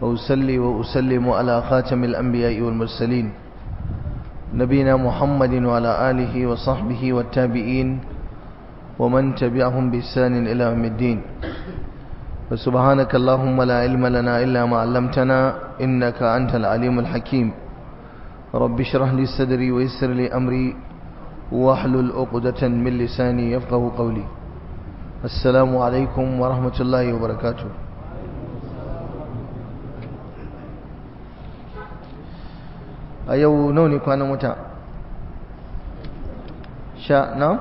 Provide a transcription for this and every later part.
وأصلي وأسلم على خاتم الأنبياء والمرسلين نبينا محمد وعلى آله وصحبه والتابعين ومن تبعهم بإحسان إلى يوم الدين فسبحانك اللهم لا علم لنا إلا ما علمتنا إنك أنت العليم الحكيم رب اشرح لي صدري ويسر لي أمري واحلل عقدة من لساني يفقه قولي السلام عليكم ورحمة الله وبركاته a yau nawa ne kwanan wata na?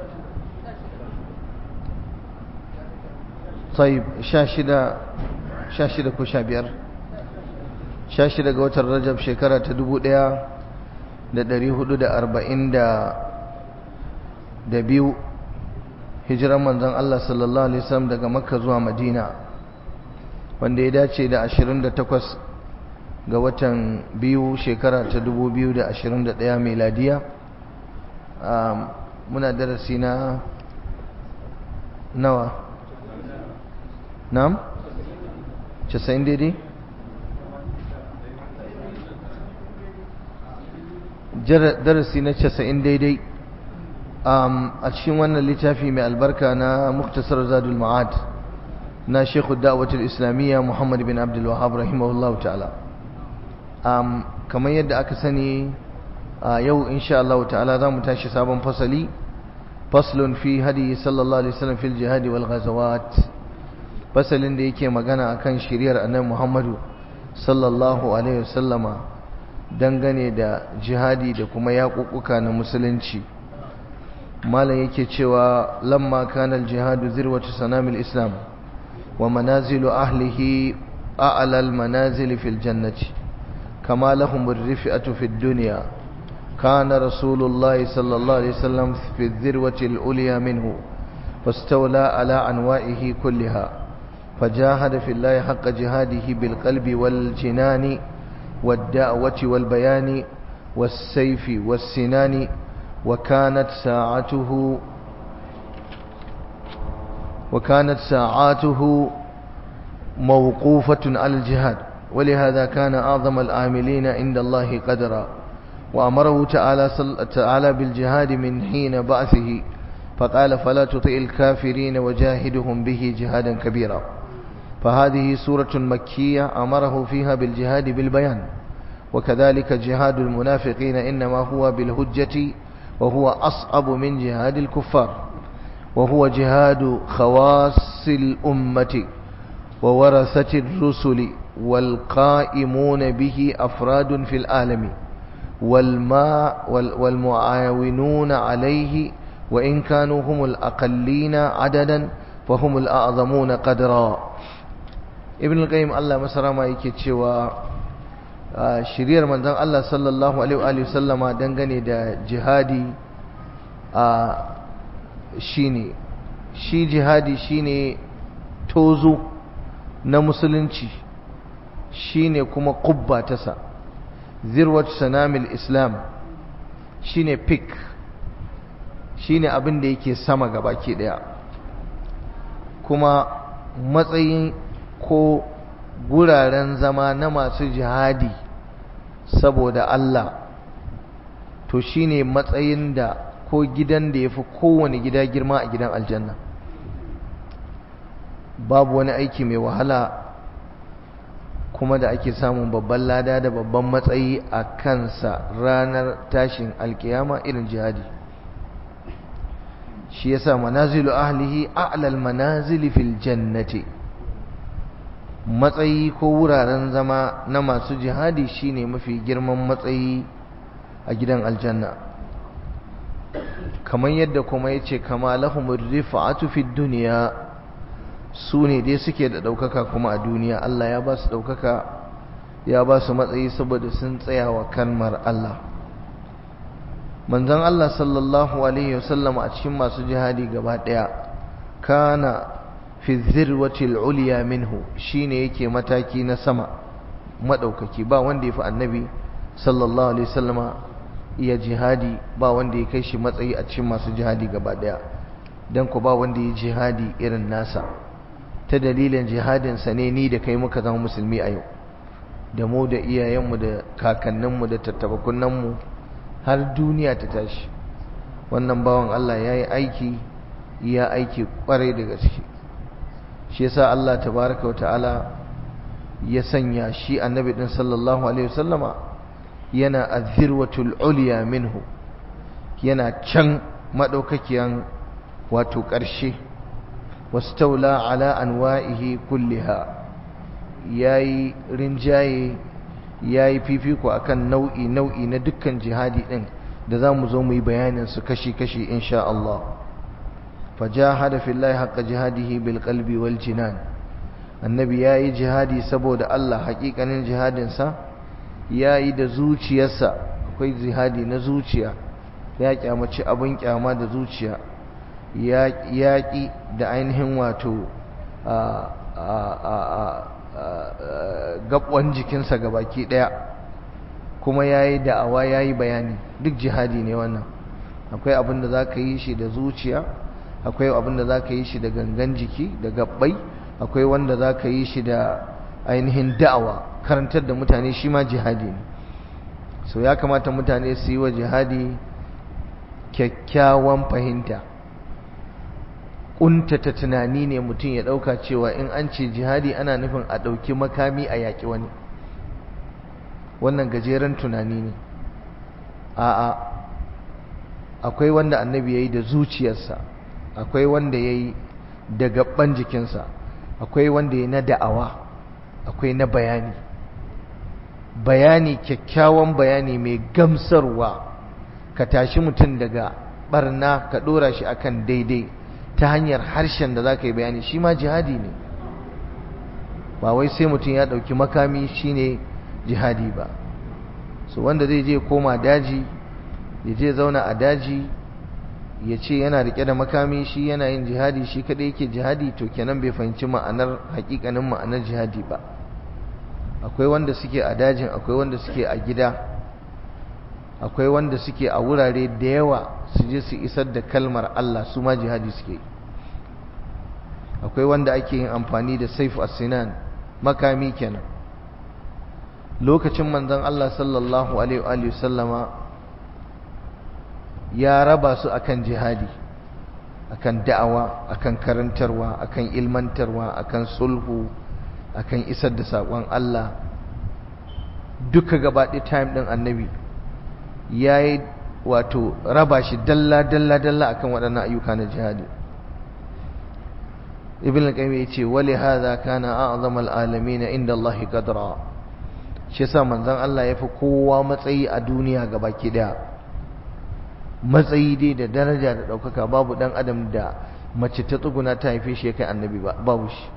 طيب 16 ko 15 16 ga watan Rajab shekara ta 1442 hijiran manzon Allah sallallahu alaihi wasallam daga Makka zuwa Madina wanda ya dace da 28 ga watan biyu shekara ta 2021 miladiya. Muna darasi na nawa? Na'am? 90 daidai? Darasi na 90 daidai a cikin wannan littafi mai albarka na Muktasar Zadul Ma'ad na Sheikhu Da'watul Islamiyya Muhammad bin Abdul Wahhab rahimahullahu ta'ala. Kamar yadda aka sani yau insha Allah ta'ala za mu tashi sabon fasali, faslun fi hadi sallallahu alaihi wasallam fil jihadi wal ghazawat, fasalin da yake magana akan shiriyar annabi Muhammadu sallallahu alaihi wasallama dangane da jihadi da kuma yaƙuƙuka na musulunci. malam yake cewa lamma kana al jihadu zirwatu sanamil islam wa manazilu ahlihi a'la al manazil fil jannati كما لهم الرفعة في الدنيا كان رسول الله صلى الله عليه وسلم في الذروة العليا منه فاستولى على أنواعه كلها فجاهد في الله حق جهاده بالقلب والجنان والدعوة والبيان والسيف والسنان وكانت ساعاته موقوفة على الجهاد ولهذا كان أعظم العاملين عند الله قدرا وأمره تعالى بالجهاد من حين بعثه فقال فلا تطع الكافرين وجاهدهم به جهادا كبيرا. فهذه سورة مكية أمره فيها بالجهاد بالبيان، وكذلك جهاد المنافقين إنما هو بالهجة وهو أصعب من جهاد الكفار، وهو جهاد خواص الأمة وورثة الرسل والقائمون به أفراد في العالم والمعاونون عليه وإن كانوا هم الأقلين عددا فهم الأعظمون قدرا. ابن القيم الله مسرى ما yake cewa shiriyar manzon Allah sallallahu alaihi wa sallama dangane da jihadi shi jihadi shine tozo na musulunci, shine kuma kubba tasa, zirwat sanamil islam shine peak, shine abin da yake sama gabaki daya, kuma matsayin ko guraren zama na masu jihadi saboda Allah to shine matsayin da ko gidan da yafi kowane gida girma a gidan aljanna. Babu wani aiki mai wahala kuma da ake samun babban lada da babban matsayi a kansa ranar tashin alkiyama irin jihadi. Shi yasa manazilu ahlihi a'lal manazili fil jannati, matsayi ko wuraren zama na masu jihadi shine mafi girman matsayi a gidan aljanna. kamar yadda kuma yace kama lahumur rifa'atu fid dunya, su ne dai suke da ɗaukaka kuma a duniya. Allah ya ba su ɗaukaka, ya ba su matsayi saboda sun tsaya wa kalmar Allah. Manzon Allah sallallahu alaihi wasallam a cikin masu jihadi gaba ɗaya kana fi zirwatil uliya minhu, shine yake mataki na sama madaukaki. Ba wanda ya fi annabi sallallahu alaihi wasallama iya jihadi, ba wanda ya kai shi matsayi a cikin masu jihadi gaba ɗaya, dan ku ba wanda ya jihadi irin nasa. Ta dalilin jihadinsa ne ni da kai muka zama musulmi a yau. da mu da iyayenmu da kakanninmu da tattabakunanmu har duniya ta tashi. Wannan bawan Allah ya yi aiki, ya aiki kwarai da gaske. shi yasa Allah tabaraka wata'ala ya sanya shi annabi din sallallahu alaihi wasallama yana azirwatul ulya minhu, yana can madaukakiyan wato ƙarshe. wastaula ala anwa'ihi kulliha, yayi rinjaye yayi fifiko akan nau'i na dukkan jihadi din da zamu zo mu yi bayanin su kashi insha Allah. fajahada fillahi haqqa jihadihi bil qalbi wal jinan, annabi yayi jihadi saboda Allah hakikanin jihadin sa, yayi da zuciyarsa, akwai jihadi na zuciya, ya kyamaci abun kyama da zuciya, yaƙi da ainihin wato gaɓon jikinsa gabaki ɗaya, kuma ya yi da'awa ya yi bayani, duk jihadi ne wannan. akwai abin da za ka yi shi da zuciya, akwai abin da za ka yi shi da gangan jiki da gaɓɓai, akwai wanda za ka yi shi da ainihin da'awa, karantar da mutane shi ma jihadi ne. so ya kamata mutane su yi wa jihadi kyakkyawan fahimta. ƙuntata tunani ne mutum ya ɗauka cewa in an ce jihadi ana nufin a ɗauki makami a yaƙi wani, wannan gajeren tunani ne. a'a, akwai wanda annabi ya yi da zuciyarsa, akwai wanda ya yi da gaban jikinsa, akwai wanda ya na da'awa, akwai na bayani. bayani, kyakkyawan bayani mai gamsarwa, ka tashi mutum daga barna ka ɗora shi akan daidai ta hanyar harshen da za ka yi bayani, shi ma jihadi ne. ba wai sai mutum ya ɗauki makami shi ne jihadi ba. so wanda zai je koma daji, ya je zauna a daji, ya ce yana riƙe da makami shi yana yin jihadi, shi kaɗai yake jihadi, to kenan bai fahimci ma'anar haƙiƙanin ma'anar jihadi ba. akwai wanda suke a dajin, akwai wanda suke a gida, akwai wanda suke a wurare da yawa su je su isar da kalmar Allah, su ma jihadi suke. akwai wanda ake yin amfani da saif as-sinan, makami kenan. lokacin manzon Allah sallallahu alaihi wa sallama ya raba su akan jihadi, akan da'awa, akan karantarwa, akan ilmantarwa, akan sulhu, akan isar da saƙon Allah. duka gabaɗaya time ɗin annabi ya yi wato raba shi dalla akan waɗannan ayyuka na jihadi. ibn al-qayyim yace wali hadha kana a'zama al-alamin inda Allah qadra, shi yasa manzon Allah yafi kowa matsayi a duniya gabaki daya. matsayi dai da daraja da daukaka, babu dan adam da mace ta tsuguna ta haife shi kai annabi ba, babu shi.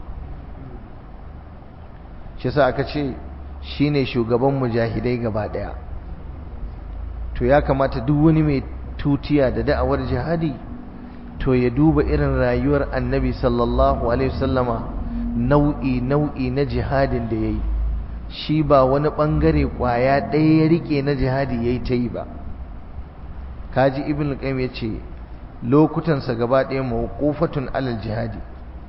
shi yasa aka ce shine shugaban mujahidai gaba daya. to ya kamata duk wani mai tutiya da da'awar jihadi to ya duba irin rayuwar annabi sallallahu alaihi wasallama, nau'i na jihadin da yayi. shi ba wani bangare kwaya ɗaya ya rike na jihadi yayi ta yi ba. kaji ibn al-qayyim yace lokutan sa gaba ɗaya mawqufatun alal jihadi,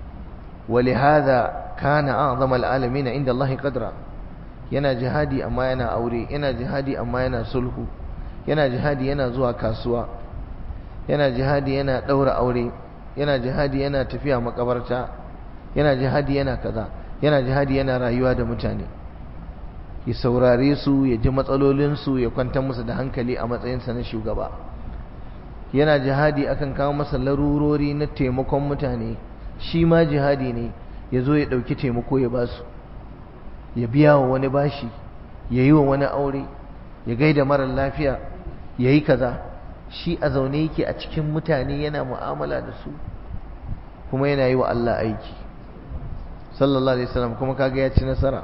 ولهذا كان أعظم العالمين عند الله قدرا. yana jihadi amma yana aure, yana jihadi amma yana sulhu, yana jihadi yana zuwa kasuwa, yana jihadi yana daura aure, yana jihadi yana tafiya makabarta, yana jihadi yana kaza, yana jihadi yana rayuwa da mutane, ya saurare su, ya ji matsalolin su, ya kwantar musu da hankali a matsayin sa na shugaba. yana jihadi akan kawo masa larurori na taimakon mutane, shi ma jihadi ne. ya zo ya dauki taimako ya basu, ya biya wa wani bashi, ya yi wa wani aure, ya gaida marar lafiya, ya yi kaza. shi a zaune yake a cikin mutane yana mu'amala da su, kuma yana yi wa Allah aiki sallallahu alaihi wasallam, kuma kaga ya ci nasara.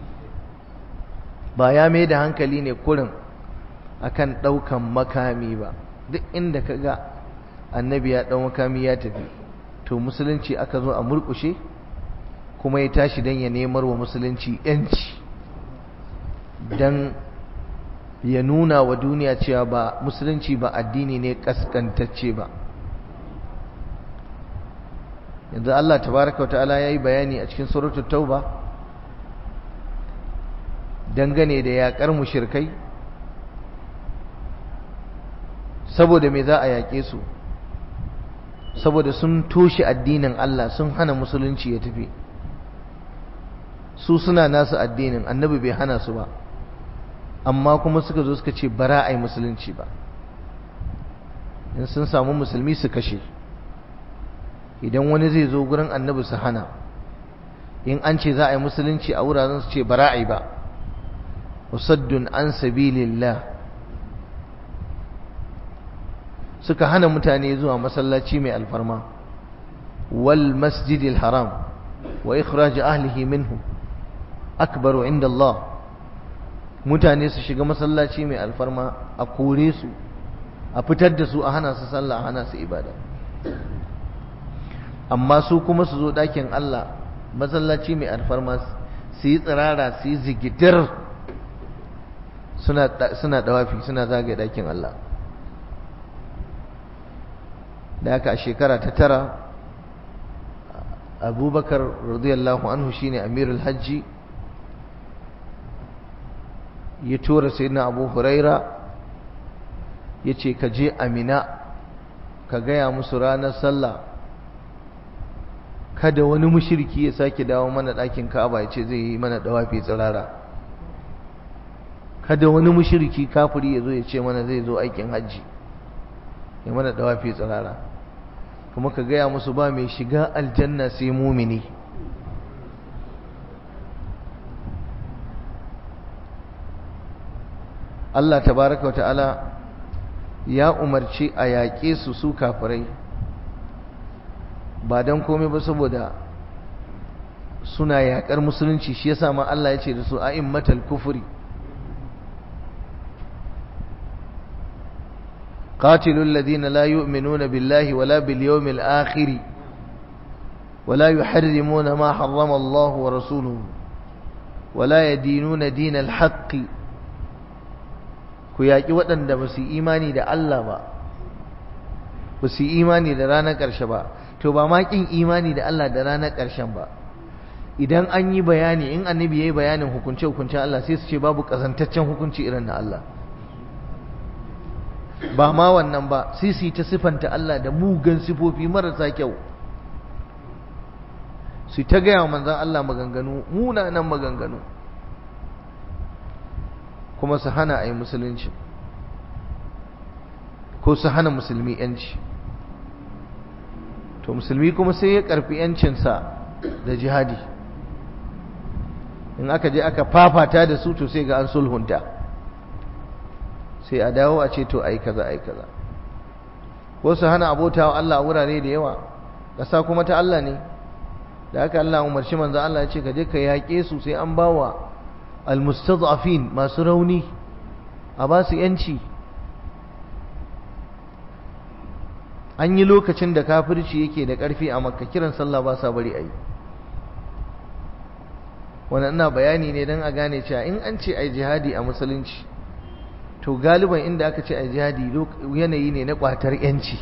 ba ya mai da hankali ne kurin akan daukan makami ba. duk inda kaga annabi ya dau makami ya tafi, to musulunci aka zo a murkushe, kuma ya tashi dan ya nemar wa musulunci yanci, dan ya nuna wa duniya cewa ba musulunci ba addini ne kaskantacce ba. yanzu Allah tabaraka wataala yayi bayani a cikin suratul tauba dangane da yaƙar mushrikai. Saboda me za a yaƙe su? Saboda sun toshe addinin Allah, sun hana musulunci ya tafi. Su suna nasu addinin, annabi bai hana su ba, amma kuma suka zo suka ce bara a yi musulunci ba. In sun samu musulmi su kashe, idan wani zai zo gurin annabi su hana, in an ce za a yi musulunci a wuraren su ce bara a yi ba. Wasaddun an sabilillah, suka hana mutane zuwa masallaci mai alfarma, wal masjidil haram wa ikhraj ahlihi minhu akbaru inda Allah. Mutane su shiga masallaci mai alfarma, a kore su, a fitar da su, a hana su sallah, a hana su ibada. Amma su kuma su zo ɗakin Allah, masallaci mai alfarma, su yi tsirara, su yi zigidir, suna dawafi, suna zagaye ɗakin Allah. Da haka a shekara ta 9, Abubakar radiyallahu anhu shine amirul hajji, ya tura sayyidina Abu Huraira yace ka je Amina ka gaya musu ranar sallah kada wani mushriki ya sake dawo mana ɗakin Ka'aba yace zai yi mana dawafi tsirara. Kada wani mushriki kafiri ya zo ya ce mana zai zo aikin hajji ya mana dawafi tsirara. Kuma ka gaya musu ba mai shiga aljanna sai mumini. Allah tabaraka wa ta'ala ya umarci a yaƙe su kafirai, ba don komai ba saboda suna yaƙar musulunci. Shi yasa ma Allah ya ce da su a'immatal kufri, قاتلوا الذين لا يؤمنون بالله ولا باليوم الآخر ولا يحرمون ما حرم الله ورسوله ولا يدينون دين الحق. ku yaƙi waɗanda ba su imani da Allah ba, ba su imani da ranar ƙarshe ba. To ba ma ƙin imani da Allah da ranar ƙarshen ba, idan an yi bayani, in annabi ya yi bayanin hukunce-hukuncen Allah sai su ce babu ƙazantaccen hukunci irin na Allah. Ba ma wannan ba, sai su yi ta sifanta Allah da mugan sifofi marasa kyau, su ta gaya wa manzan Allah maganganu, munanan maganganu, kuma su hana a yi musulunci ko su hana musulmi yanci. To musulmi kuma sai ya karfi yancinsa da jihadi. In aka je aka fafata da su to sai ga an sulhunta, sai a dawo a ce to ai kaza ai kaza. Ko su hana abota wa Allah a wurare da yawa, ƙasa kuma ta Allah ne. Da haka Allah umarci manzo Allah ya ce ka je ka yaƙe su, sai an bawa almustad'afin, masu rauni, a ba su yanci. An yi lokacin da kafirci yake da ƙarfi a Makka, kiran sallah ba sa bari ayi. Wannan ina bayani ne don a gane cewa in an ce ai jihadi a musulunci, to galiban inda aka ce ai jihadi yanayi ne na ƙwatar yanci.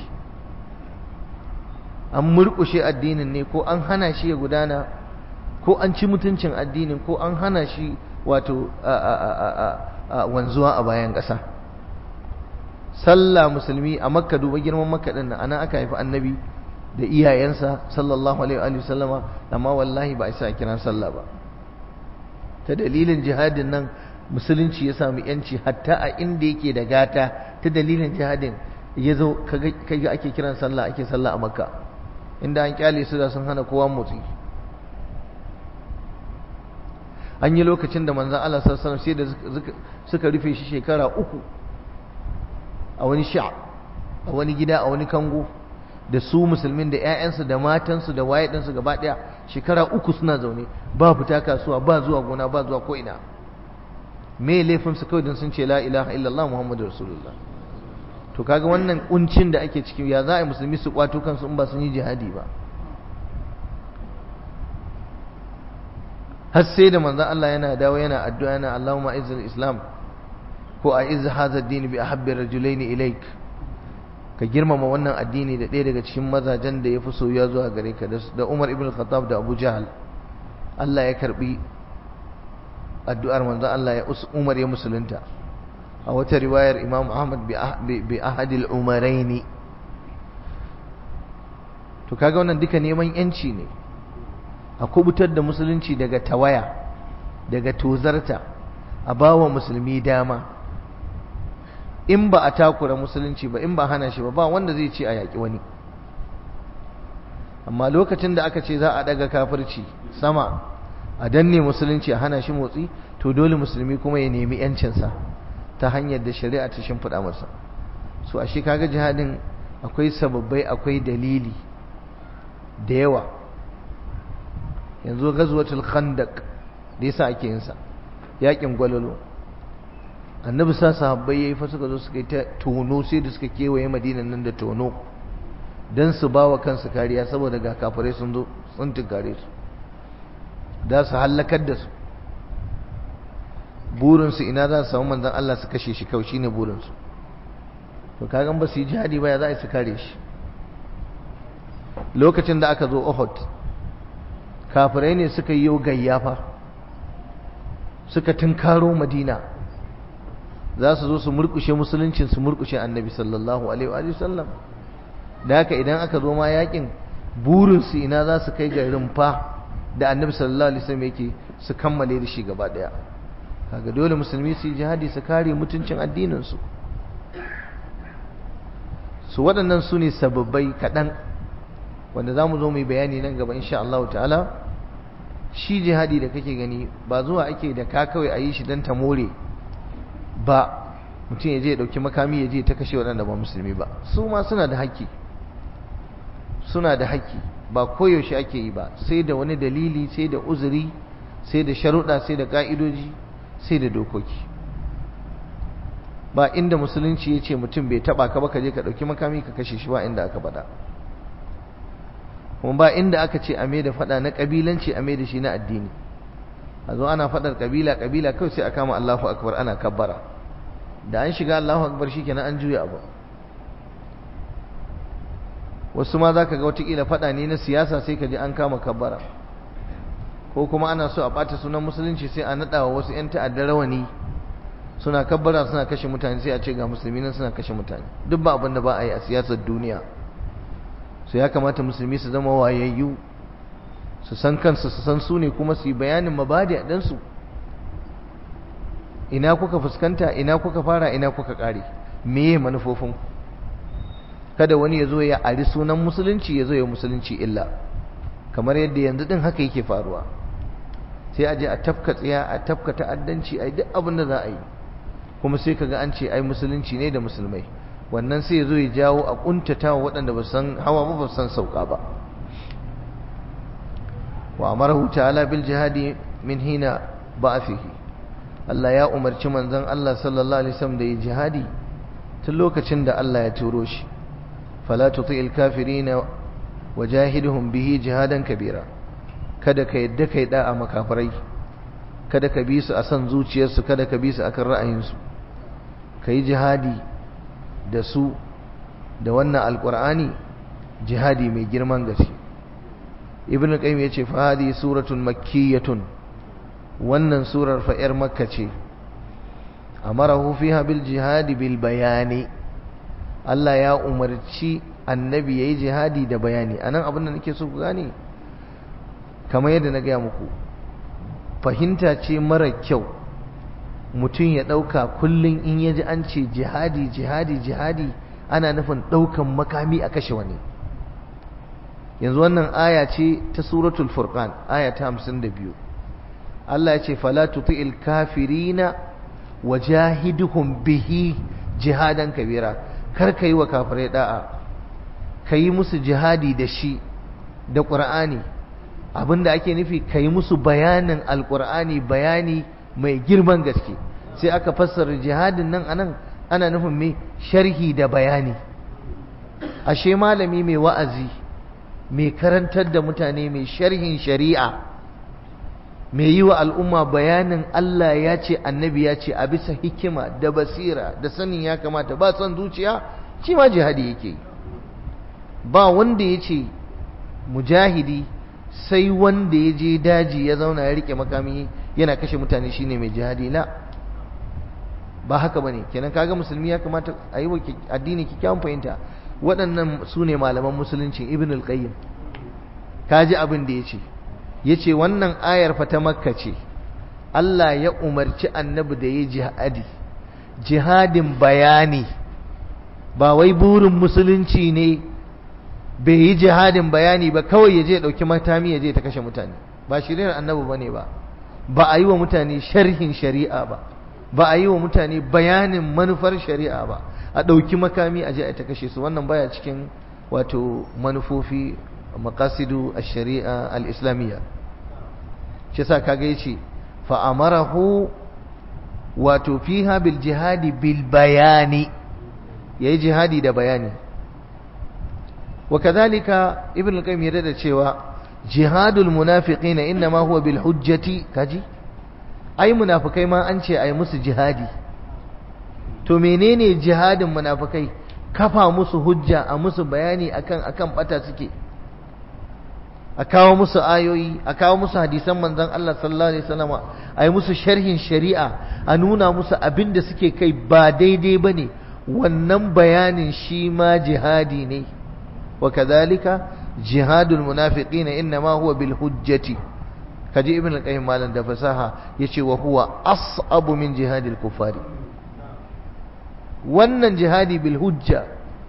An murƙushe addinin ne, ko an hana shi ya gudana, ko an ci mutuncin addinin, ko an hana shi wato wanzuwa a bayan ƙasa. Sallah musulmi a Makka, duba girman Makka din nan, ana aka haifi annabi da iyayensa sallallahu alaihi wa sallama, amma wallahi ba a isa kiran sallah ba. Ta dalilin jihadin nan musulunci ya samu yanci, hatta a inda yake da gata, ta dalilin jihadin ya zo kaga ake kiran sallah, ake sallah a Makka, inda an kyale su da sun hana kowa motsi. An yi lokacin da manzon Allah sallallahu alaihi wasallam sai da suka rufe shi shekara 3 a wani a wani gida, a wani kango, da su musulmin da ƴaƴansu da matansu da waye ɗinsu gaba ɗaya. Shekara 3 suna zaune, ba fita kasuwa, ba zuwa gona, ba zuwa ko ina. Me laifin su kawai don sun ce la ilaha illallah muhammadur rasulullah. To kaga wannan kuncin da ake ciki, ya za a yi musulmi su kwato kansu in ba sun yi jihadi ba? Har sai da manzon Allah yana dawo yana addu'a, yana Allahumma izzil islam, ko a izz hadha ad-din bi ahabbi rajulaini ilaik. Ka girmama wannan addini da ɗaya daga cikin mazajen da yafi soyuwa zuwa gare ka, da Umar ibn Khattab da Abu Jahl. Allah ya karbi addu'ar manzon Allah Umar ya musulunta a wata riwayar Imam Ahmad bi ahadil umaraini. to kaga wannan duka neman yanci ne, a kubutar da musulunci daga tawaya, daga tozarta, a bawa musulmi dama. in ba a takura musulunci ba, in ba hana shi ba wanda zai ce a yaƙi wani. amma lokacin da aka ce za a daga kafirci sama, a danne musulunci, a hana shi motsi, to dole musulmi kuma ya nemi yancinsa ta hanyar da shari'a ta shimfiɗa masa. so ashe kaga jihadin akwai sababbai, akwai dalili da yawa. yanzu ghazwatul khandaq da yasa ake yin sa, yakin gwalalo, annabi sa sahabbai yayi fa suka zo suka yi ta tono, sai da suka kewaye madinan nan da tono dan su bawa kansu kariya, saboda ga kafirai sun zo sun tinkare su da su halakar da su. burinsu ina za su samu manzon Allah su kashe shi, kawai shine burinsu. to kagan ba su yi jihadi ba ya za su kare shi. lokacin da aka zo Uhud, kafirai ne suka yi gayyafa, suka tunkaro Madina, za su zo su murkushe musuluncin, su murkushe annabi sallallahu alaihi wa sallam. da haka idan aka zo ma yakin, burinsu ina za su kai ga rumfa da annabi sallallahu alaihi wasallam yake, su kammale da shi gaba daya. kaga dole musulmi su yi jihadi, su kare mutuncin addinin su. su waɗannan su ne sababbai kaɗan wanda za mu zo mu yi bayani nan gaba insha Allah ta'ala. shi jihadi da kake gani ba zuwa ake da ka kawai a yi shi don ta more ba, mutum ya je ya ɗauki makami ya je ta kashe waɗanda ba musulmi ba. su ma suna da haƙƙi, suna da haƙƙi, ba koyaushe ake yi ba, sai da wani dalili, sai da uzuri, sai da sharuɗa, sai da ƙa'idoji, sai da dokoki. ba inda musulunci ya ce mutum bai taɓa ka ba ka je ka ɗauki makami ka kashe shi, ba inda aka faɗa. kuma ba inda aka ce a mai da faɗa na ƙabilanci a mai da shi na addini. a zo ana faɗar ƙabila kawai sai a kama Allahu akbar ana kabbara, da an shiga Allahu akbar shikenan an juya abu. wasu ma za ka ga watakila faɗa ne na siyasa, sai ka ji an kama kabbara. ko kuma ana so a ɓata sunan musulunci, sai a naɗa wa wasu 'yan ta'addar rawani suna kabbara suna kashe mutane, sai a ce ga musulmi nan suna kashe mutane. duk ba abin da ba a yi a siyasar duniya. so ya kamata musulmi su zama wayayyu, su san kansu, su san su ne, kuma su yi bayanin mabadi a ɗansu. ina kuka fuskanta, ina kuka fara, ina kuka ƙare, meye manufofinku. kada wani ya zo ya ari sunan musulunci, ya zo ya musulunci illa, kamar yadda yanzu din haka yake faruwa. sai a je a tafka tsiya, a tafka ta'addanci, a yi duk abin da za a yi, kuma sai kaga an ce ai musulunci ne da musulmai. wannan sai ya zo ya jawo a kuntata wa waɗanda ba san hawa ba san sauka ba. wa amarahu ta'ala bil jihadi min hina ba'athihi. Allah ya umarci manzon Allah sallallahu alaihi wasallam da yi jihadi tun lokacin da Allah ya turo shi. fala tuti'il kafirina wajahidhum bihi jihadan kabira. kada ka yadda kai da'a makafirai, kada ka bi su a san zuciyarsu, kada ka bi su akan ra'ayinsu. kai jihadi da su da wannan alqur'ani, jihadi mai girman gaske. ibn qayyim yace fa hadi suratun makkiyatun, wannan surar fa yar makka ce. amarahu fiha bil jihadi bil bayani. Allah ya umarci annabi yayi jihadi da bayani. anan abin da nake so ku gane, kamar yadda na gaya muku, fahimta ce mara kyau mutum ya dauka kullun in yaji an ce jihadi jihadi jihadi ana nufin daukan makami a kashe wani. yanzu wannan aya ce ta suratul furqan, aya ta 52. Allah ya ce fala tuti'il kafirina wajahidhum bihi jihadan kabira. kar kai wa kafirai da'a, kai musu jihadi da shi, da Qur'ani. abinda ake nufi kai musu bayanin alqur'ani, bayani mai girman gaske. sai aka fassara jihadin nan anan ana nufin mai sharhi da bayani. ashe malami mai wa'azi, mai karantar da mutane, mai sharhin shari'a, mai yi wa al'umma bayanin Allah ya ce annabi ya ce a bisa hikima da basira da sanin ya kamata, ba son zuciya, shi ma jihadi yake. ba wanda ya ce mujahidi sai wanda ya je daji ya zauna ya rike makami yana kashe mutane shine mai jihadi. la ba haka bane. kenan kaga musulmi ya kamata a yi wa addini kikkiawan fahimta. waɗannan su ne malaman musulunci. ibn al-qayyim kaji abin da yace wannan ayar fa ta makka ce. Allah ya umarci annabi da yi jihadi, jihadin bayani, ba wai burin musulunci ne bai yi jihadin bayani ba kawai ya je ya ɗauki matami ya je ta kashe mutane. ba shiriyar annabi bane ba a yi wa mutane sharhin shari'a ba a yi wa mutane bayanin manufar shari'a ba, a ɗauki makami a je a ta kashe su. wannan baya cikin wato manufofi maqasidu ash-shari'a al-islamiyya. shi yasa kaga yace fa amarahu wato fiha bil jihadi bil bayani, yayi jihadi da bayani. wakadhalika ibn al-qayyim ya da cewa jihadul munafiqina inma huwa bil hujjati. kaji ai munafikai ma an ce ai musu jihadi. to menene jihadin munafikai? kafa musu hujja, a musu bayani akan bata suke, a kawo musu ayoyi, a kawo musu hadisan manzon Allah sallallahu alaihi wasallam, a yi musu sharhin shari'a, a nuna musu abin da suke kai ba daidai bane. wannan bayanin shi ma jihadi ne. wa kadhalika jihadul munafiqina inma huwa bil hujjati. kaji ibn al-qayyim malan da fasaha yace wa huwa as'abu min jihadil kufari. wannan jihadi bil hujja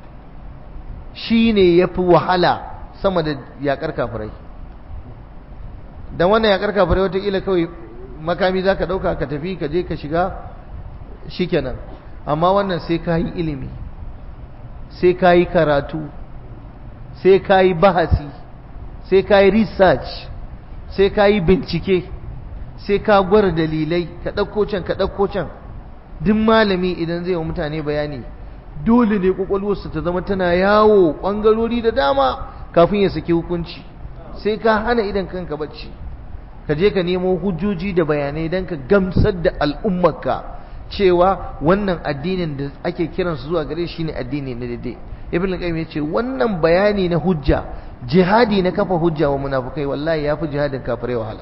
shine yafi wahala sama da yakar kafirai. dan wannan yakar kafirai wata kila kawai makami zaka dauka ka tafi ka je ka shiga shikenan. amma wannan sai ka yi ilimi, sai ka yi karatu, sai ka yi bahasi, sai ka yi research, sai ka yi bincike, sai ka gwara dalilai, ka ɗauko can ka ɗauko can. duk malami idan zai wa mutane bayani dole ne kwakwalwarsa ta zama tana yawo ɓangarori da dama kafin ya saki hukunci. sai ka hana idan kanka bacci, ka je ka nemo hujjoji da bayanai don ka gamsar da al'ummarka cewa wannan addinin da ake kiransu zuwa gare shi ne addini na daidai. ibn al-qayyim ya ce wannan bayani na hujja, jihadi na kafa hujja wa munafukai, wallahi yafi jihadin kafirai wahala.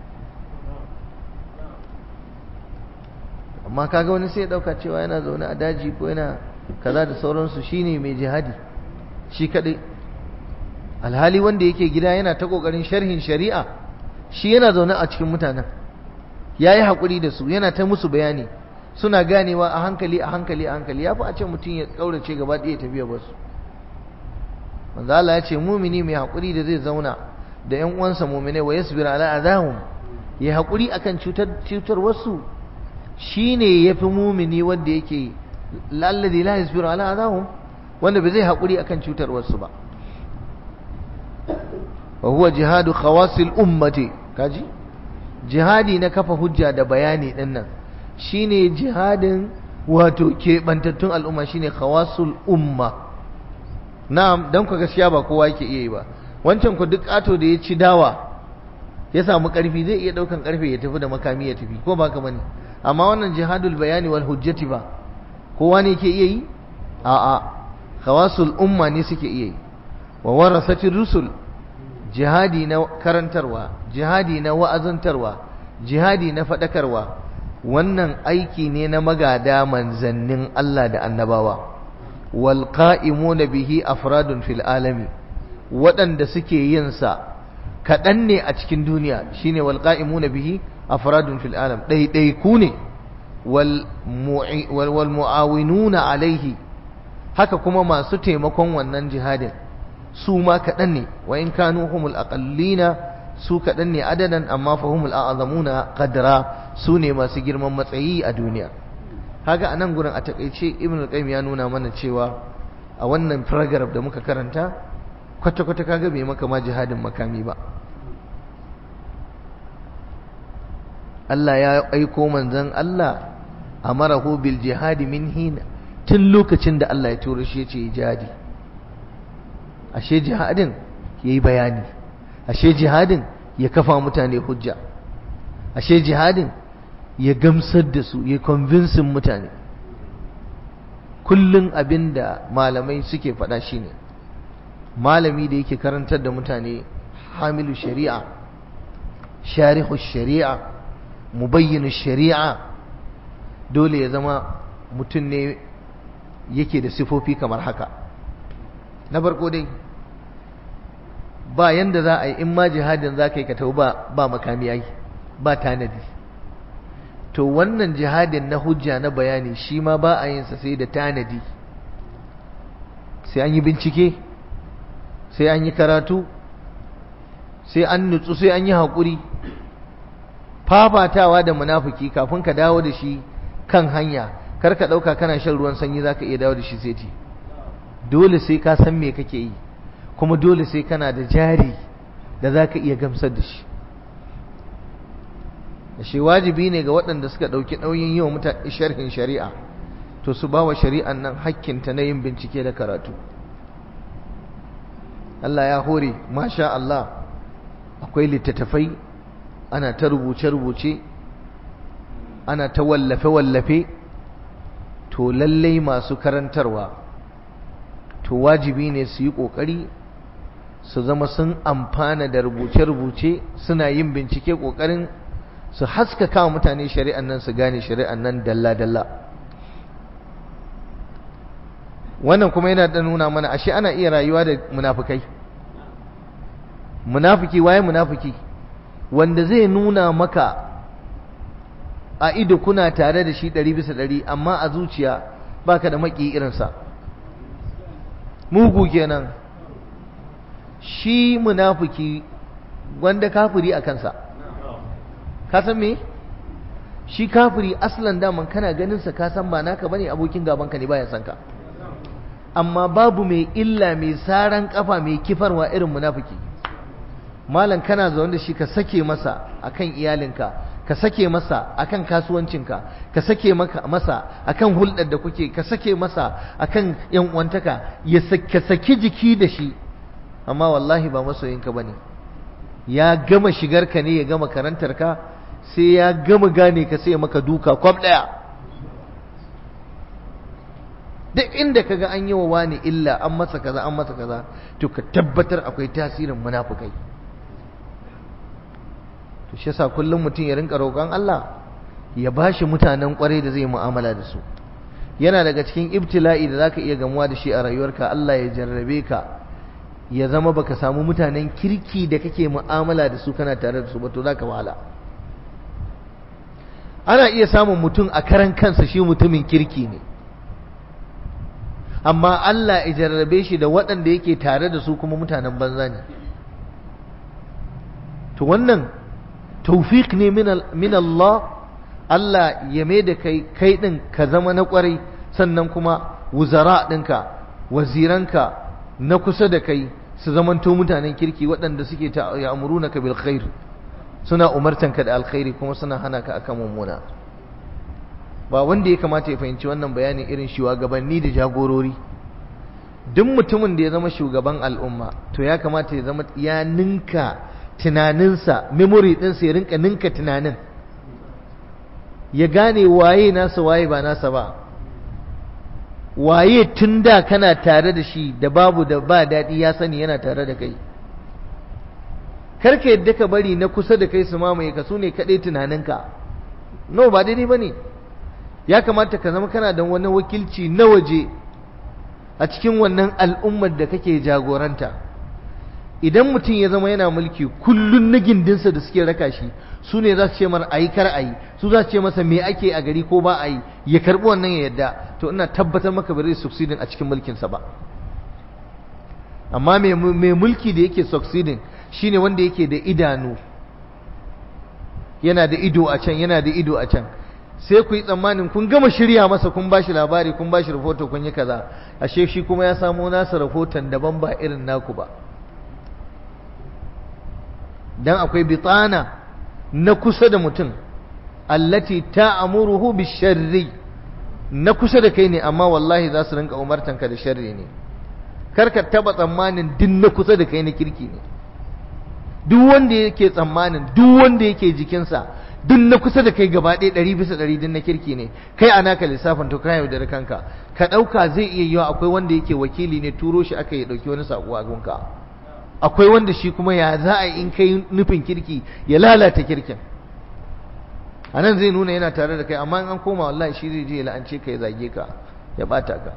amma kaga wani sai ya dauka cewa yana zaune a daji ko yana kaza da sauransu shine mai jihadi shi kadai. alhali wanda yake gida yana ta kokarin sharhin shari'a, shi yana zaune a cikin mutanen, yayi hakuri da su, yana ta musu bayani, suna ganewa a hankali a hankali a hankali. yafi a ce mutum ya kaurace gaba ɗaya tafiya basu. manzo Allah ya ce mumini mai hakuri da zai zauna da ƴan uwansa mu'mine wa yasbir ala adahum, ya hakuri akan cutar wasu, shine yafi mumini wanda yake alladhi la yasbiru ala adahum, wanda bai zai hakuri akan cutar wasu ba. wa huwa jihadu khawasil ummati. kaji jihadi na kafa hujja da bayani din nan shine jihadin wato keɓantattun al'umma, shine khawasul umma. na'am, dan ku gaskiya ba kowa yake iya yi ba. wancan ku duk ato da ya ci dawa ya samu karfi zai iya daukan karfe ya tafi da makami ya tafi, ko ba ka bane. amma wannan jihadul bayani wal hujjati ba kowa ne yake iya yi? a'a, khawasul umma ne suke iya yi. wa warasatir rusul, jihadi na karantarwa, jihadi na wa'azantarwa, jihadi na fadakarwa, wannan aiki ne na magada manzannin Allah da annabawa. wal qa'imuna bihi afradun fil alami, waɗanda suke yin sa kaɗan ne a cikin duniya, shine wal qa'imuna bihi afradun fil alam, ɗaiɗaiku ne. wal mu'awinuna alaihi, haka kuma masu taimakon wannan jihadin su ma kaɗan ne. wa in kanu humul aqallina, su kaɗan ne adadan, amma fa humul a'zamuna qadra, su ne masu girman matsayi a duniya. haka anan gurin a takeice ibn al-qayyim ya nuna mana cewa a wannan paragraph da muka karanta kwata-kwata kaga bai maka ma jihadin makami ba. Allah ya aiko manzon Allah amarahu bil jihadi min hina, tun lokacin da Allah ya turo shi yace jihadi. ashe jihadin yayi bayani, ashe jihadin ya kafa mutane hujja, ashe jihadin ya gamsar da su, ya convincing mutane. kullun abinda malamai suke faɗa shine malami da yake karantar da mutane hamilu shari'a, sharihu shari'a, mubayyin shari'a dole ya zama mutum ne yake da sifofi kamar haka. Na farko dai ba yanda za a yi in ma jihadin za ka yi ka tau ba makami ai ba tanadi, to wannan jihadin na hujja na bayani shi ma ba a yinsa sai da tanadi, sai an yi bincike, sai an yi karatu, sai an nutsu, sai an yi haƙuri. Fafatawa da munafiki kafin ka dawo da shi kan hanya, kar ka ɗauka kana shan ruwan sanyi za ka iya dawo da shi sai ti. Dole sai ka san me kake yi, kuma dole sai kana da jari da za ka iya gamsar da shi. Shi wajibi ne ga waɗanda suka ɗauki nauyin yi wa mutane sharhin shari'a, to su ba wa shari'an nan hakkinta na yin bincike da karatu. Allah ya hore, masha Allah, akwai littattafai, ana ta rubuce-rubuce, ana ta wallafe-wallafe, to lallai masu karantarwa to wajibi ne su yi ƙoƙari su zama sun amfana da rubuce-rubuce, suna yin bincike, ƙoƙarin su haskaka wa mutane shari'an nan, su gane shari'an nan dalla-dalla. Wannan kuma yana da nuna mana ashe ana iya rayuwa da munafikai. Munafiki waye munafiki? Wanda zai nuna maka a ido kuna tare da shi 100%, amma a zuciya baka da maki irinsa. Mugu kenan. Shi munafiki wanda kafiri a kansa. Ka san me? Shi kafiri aslan daman kana ganin sa ka san ba naka bane, abokin gaban ka ne, baya san ka. Amma babu mai illa, mai saran kafa, mai kifarwa irin munafiki. Malam kana zaune da shi ka sake masa akan iyalinka, ka sake masa akan kasuwancinka, ka sake masa akan hulɗar da kuke, ka sake masa akan yan uwantaka, ka saki jiki da shi, amma wallahi ba masoyinka bane. Ya gama shigarka ne, ya gama karantarka, sai ya gama gane ka, sai ya maka duka kwab daya. Duk inda kaga an yi wa wani illa, an masa kaza, an masa kaza, to ka tabbatar akwai tasirin munafukai. To shi yasa kullum mutum ya rinka roƙon Allah ya bashi mutanen ƙwarai da zai mu'amala da su. Yana daga cikin ibtila'i da zaka iya gamuwa da shi a rayuwarka, Allah ya jarrabe ka, ya zama baka samu mutanen kirki da kake mu'amala da su kana tare da su ba, to zaka wahala. Ana iya samun mutum a karan kansa shi mutumin kirki ne, amma Allah ya jarrabe shi da waɗanda yake tare da su kuma mutanen banza ne. To wannan tawfiq ne min Allah, Allah ya mai da kai din ka zama na kwarai, sannan kuma wuzara ɗinka, waziranka na kusa da kai su zamanto mutanen kirki waɗanda suke ya'murunaka bil khair, suna umartanka da alkhairi kuma suna hana ka akan mummuna. Ba wanda ya kamata ya fahimci wannan bayanin irin shugabanni da jagorori. Duk mutumin da ya zama shugaban al'umma to ya kamata ya zama ya ninka tunaninsa, memory ɗinsa ya rinka ninka tunanin, ya gane waye nasa waye ba nasa ba, waye tun da kana tare da shi da babu da ba daɗi ya sani yana tare da kai. Karka yadda ka bari na kusa da kai su mamaye ka, su ne kaɗai tunaninka. No, ba daidai ba ne. Ya kamata ka zama kana da wani wakilci na waje a cikin wannan al'ummar da kake jagoranta. Idan mutum ya zama yana mulki, kullun na gindinsa da suke raka shi su ne za su ce mar ayi kar ayi, su za su ce masa me ake a gari ko ba a yi, ya karɓi wannan ya yadda, to ina tabbatar maka ba zai succeeding a cikin mulkinsa ba. Amma mai mulki da yake succeeding shine wanda yake da idanu, yana da ido a can, yana da ido a can. Sai ku yi tsammanin kun gama shirya masa, kun bashi labari, kun bashi rahoto, kun yi kaza, ashe shi kuma ya samo nasa rahoton daban ba irin naku ba. Dan akwai bitana na kusa da mutum, allati ta'amuruhu bisharri, na kusa da kai ne amma wallahi za su rinka umartanka da sharri ne. Karka taba tsammanin din na kusa da kai na kirki ne. Duk wanda yake tsammanin, duk wanda yake jikinsa, duk na kusa da kai gaba ɗaya 100% din na kirki ne, kai ana ka lissafin to kai da kanka. Ka ɗauka zai iya yiwa akwai wanda yake wakili ne, turo shi aka yi ɗauki wani saƙo a gunka. Akwai wanda shi kuma ya za a in kai nufin kirki ya lalata kirkin. a nan zai nuna yana tare da kai, amma in an koma wallahi shi zai je ya la'ance ka ya zage ka ya bata ka.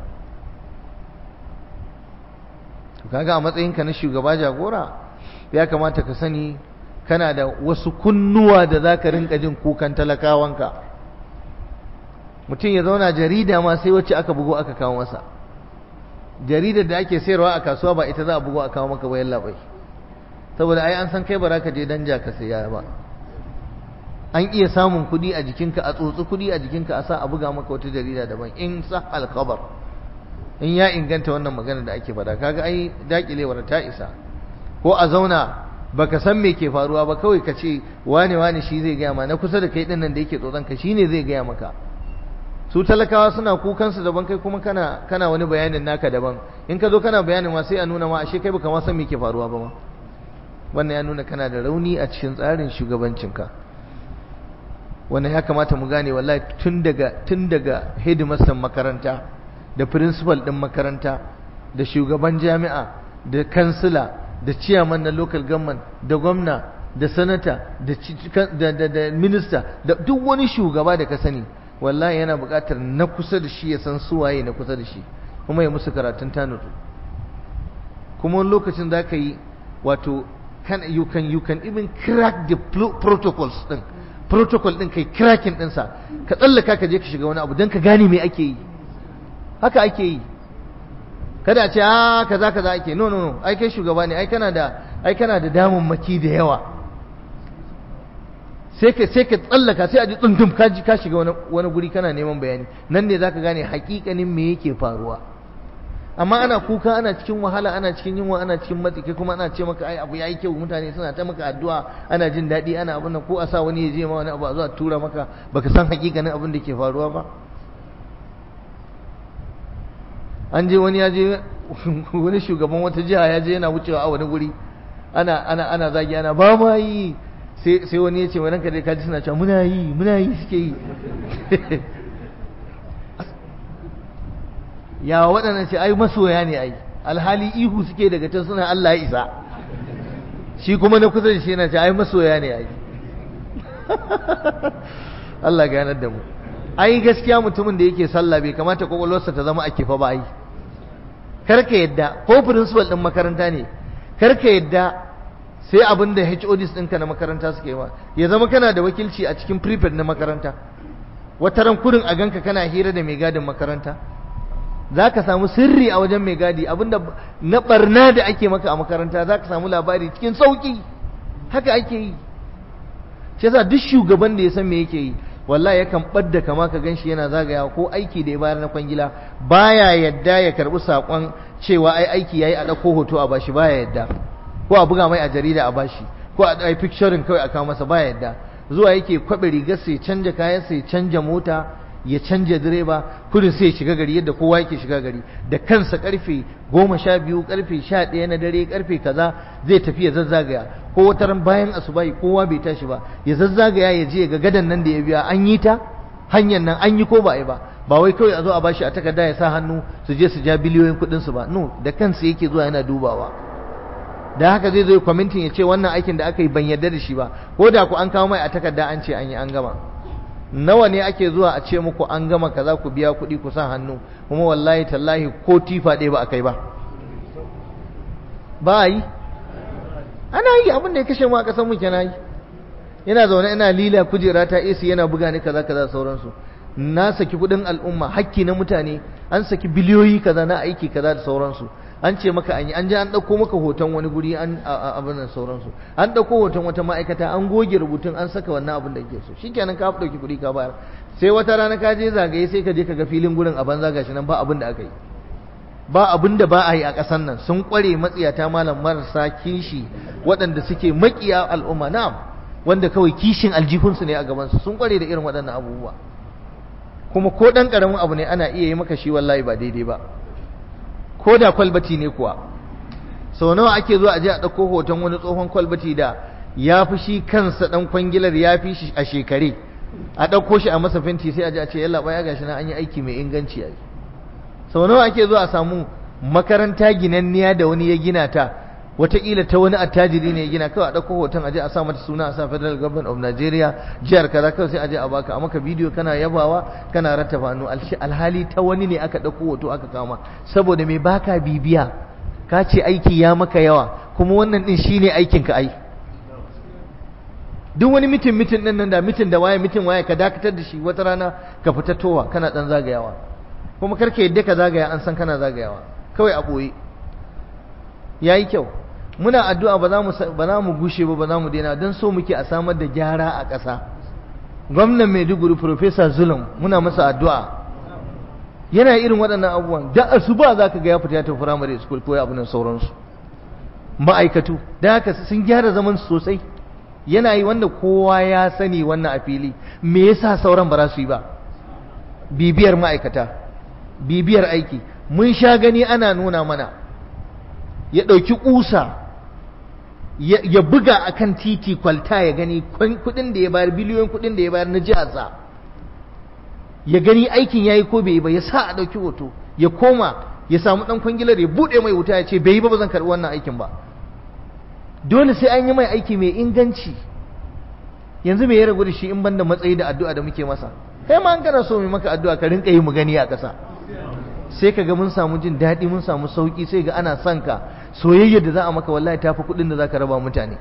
kaga a matsayinka na shugaba jagora ya kamata ka sani kana da wasu kunnuwa da za ka rinka jin kukan talakawanka. mutum ya zauna jarida ma sai wacce aka bugo aka kawo masa. jaridar da ake sayarwa a kasuwa ba ita za a bugo a kawo maka bayan labai, saboda ai an san kai ba za ka je danja ka saya ba. an iya samun kuɗi a jikinka, a tsotsi kuɗi a jikinka, a sa a buga maka wata jarida daban in sah al-khabar, in ya inganta wannan magana da ake faɗa. kaga ai dakilewar ta isa. ko a zauna baka san me ke faruwa ba, kawai ka ce wane shi zai gaya ma, na kusa da kai din nan da yake tsotson ka shine zai gaya maka. su talakawa suna kukan su daban, kai kuma kana wani bayanin naka daban. in ka zo kana bayanin ma sai a nuna ma ashe kai baka ma san me ke faruwa ba ma. wannan ya nuna kana da rauni a cikin tsarin shugabancinka. wannan ya kamata mu gane wallahi tun daga headmaster makaranta da principal din makaranta da shugaban jami'a da kansila da chairman na local government da gwamna da sanata da minista da duk wani shugaba da ka sani, wallahi yana buƙatar na kusa da shi ya san suwaye na kusa da shi kuma ya musu karatun tanuru. kuma wani lokacin za ka yi wato you can even crack the protocols din, protocol din kai cracking ɗinsa, ka tsallaka ka je ka shiga wani abu don ka gane me ake yi. haka ake yi, kada a ce kaza ake. no ai kai shugaba ne, ai kana da damammaki da yawa. sai ka tsallaka, sai a ji tsundum ka shiga wani guri kana neman bayani. nan ne zaka gane hakikanin me yake faruwa. amma ana kuka, ana cikin wahala, ana cikin yunwa, ana cikin matsi, kai kuma ana ce maka ai abu yayi kyau, mutane suna ta maka addu'a, ana jin daɗi, ana abin nan, ko a sa wani ya je ma wani abu a zo a tura maka, baka san hakikanin abin da ke faruwa ba. an je wani ya je wani shugaban wata jiha ya je yana wucewa a wani guri, ana zagi, ana ba ma yi, sai wani ya ce wani ranka dai kaji suna cewa muna yi suke yi. ya waɗannan ce ai masoya ne, ai alhali ihu suke daga can suna Allah ya isa, shi kuma na kusa da shi yana ce ai masoya ne ai. Allah ganar da mu. ai gaskiya mutumin da yake sallah bai kamata kwakwalwarsa ta zama a kifa ba. ai karka yadda, ko principal din makaranta ne, karka yadda sai abin da HODs ɗinka na makaranta suke ma, ya zama kana da wakilci a cikin prefect na makaranta. wata ran kurin a ganka kana hira da mai gadin makaranta, za ka samu sirri a wajen mai gadi, abinda na barna da ake maka a makaranta za ka samu labari cikin sauki. haka ake yi. shi yasa duk shugaban da ya san me yake yi, wallahi yakan ɓadda kama ka ganshi yana zagaya, ko aiki da ya bayar na kwangila baya yadda ya karbi sakon cewa ai aiki yayi a dauko hoto a bashi, baya yadda. ko a buga mai a jarida a bashi, ko a dai picturing kawai a kawo masa, baya yadda. zuwa yake kwabe rigar sai canja kayan sai canja mota, ya canja direba, kudin sai ya shiga gari yadda kowa yake shiga gari da kansa. karfe 12, karfe 11 na dare, karfe kaza zai tafi ya zazzagaya. ko wata ran bayan asubahi kowa bai tashi ba, ya zazzagaya ya je ga gadan nan da ya biya an yi ta, hanyar nan an yi ko ba a yi ba. ba wai kawai a zo a bashi a takarda ya sa hannu su je su ja biliyoyin kudin su ba. no, da kansa yake zuwa yana dubawa. da haka zai zo ya commenting ya ce wannan aikin da aka yi ban yarda da shi ba, ko da ku an kawo mai a takarda an ce an yi, an gama. nawa ne ake zuwa a ce muku an gama kaza ku biya kuɗi ku sa hannu, kuma wallahi tallahi ko tifa ɗaya ba a kai ba. ba yi, ana yi. abin da ya kashe mu a ƙasar mu kenan yi. yana zaune ina lila kujera ta AC yana buga ni kaza sauransu. na saki kuɗin al'umma, hakki na mutane, an saki biliyoyi kaza na aiki kaza da sauransu. an ce maka an yi, an je an ɗauko maka hoton wani guri an abin nan sauransu, an ɗauko hoton wata ma'aikata an goge rubutun an saka wannan abin da ke so, shikenan ka ɗauki kuɗi ka bayar. sai wata rana ka je zagaye sai ka je ka ga filin gurin a banza gashi nan ba abin da aka yi. ba abin da ba a yi a ƙasar nan. sun ƙware matsiyata malam, marasa kishi, waɗanda suke maƙiya al'umma, na'am, wanda kawai kishin aljihunsu ne a gabansu, sun ƙware da irin waɗannan abubuwa. kuma ko ɗan ƙaramin abu ne ana iya yi maka shi wallahi ba daidai ba, ko da kwalbati ne kuwa. sau nawa ake zuwa a je a ɗauko hoton wani tsohon kwalbati da ya fi shi kansa ɗan kwangilar ya fi shi a shekare, a ɗauko shi a masa fenti, sai a je a ce yalla ya gashi na an yi aiki mai inganci. sau nawa ake zuwa a samu makaranta ginanniya da wani ya gina ta, wataƙila ta wani attajiri ne ya gina, kawai a ɗauko hoton aje a sa mata suna, a sa Federal Government of Nigeria jihar kaza, kawai sai aje a baka, a maka bidiyo kana yabawa kana rattaba hannu, alhali ta wani ne aka ɗauko hoto aka kama. Saboda me baka bibiya, ka ce aiki ya maka yawa, kuma wannan din shine aikin ka ai. Duk wani mitin din nan da mitin da waye ka dakatar da shi, wata rana ka fita towa kana dan zagayawa, kuma karka yadda ka zagaya an san kana zagayawa, kawai a boye yayi kyau. Muna addu'a ba za mu gushe ba za mu daina, don so muke a samar da gyara a ƙasa. Gwamnan Maiduguri Professor Zulum muna masa addu'a, yana irin waɗannan abubuwan, da asuba za ka ga ya fita ya tafi primary school ko abu nan sauransu, ma'aikatu da haka sun gyara zaman sosai, yana yi wanda kowa ya sani wannan a fili. Me yasa sauran ba za su yi ba? Bibiyar ma'aikata, bibiyar aiki. Mun sha gani ana nuna mana ya ɗauki ƙusa ya buga a kan titi kwalta, ya gani kuɗin da ya bayar, biliyoyin kuɗin da ya bayar na jiharsa, ya gani aikin ya yi ko bai yi ba, ya sa a ɗauki hoto, ya koma ya samu ɗan kwangilar ya buɗe mai wuta ya ce bai yi ba zan karɓi wannan aikin ba. Dole sai an yi mai aiki mai inganci. Yanzu me ya ragu da shi in banda matsayi da addu'a da muke masa? Kai ma an kana so mai maka addu'a ka rinka yi mu gani a ƙasa, sai ka ga mun samu jin daɗi, mun samu sauƙi, sai ga ana son ka. Soyayyar da za a maka wallahi tafi kuɗin da za ka raba mutane.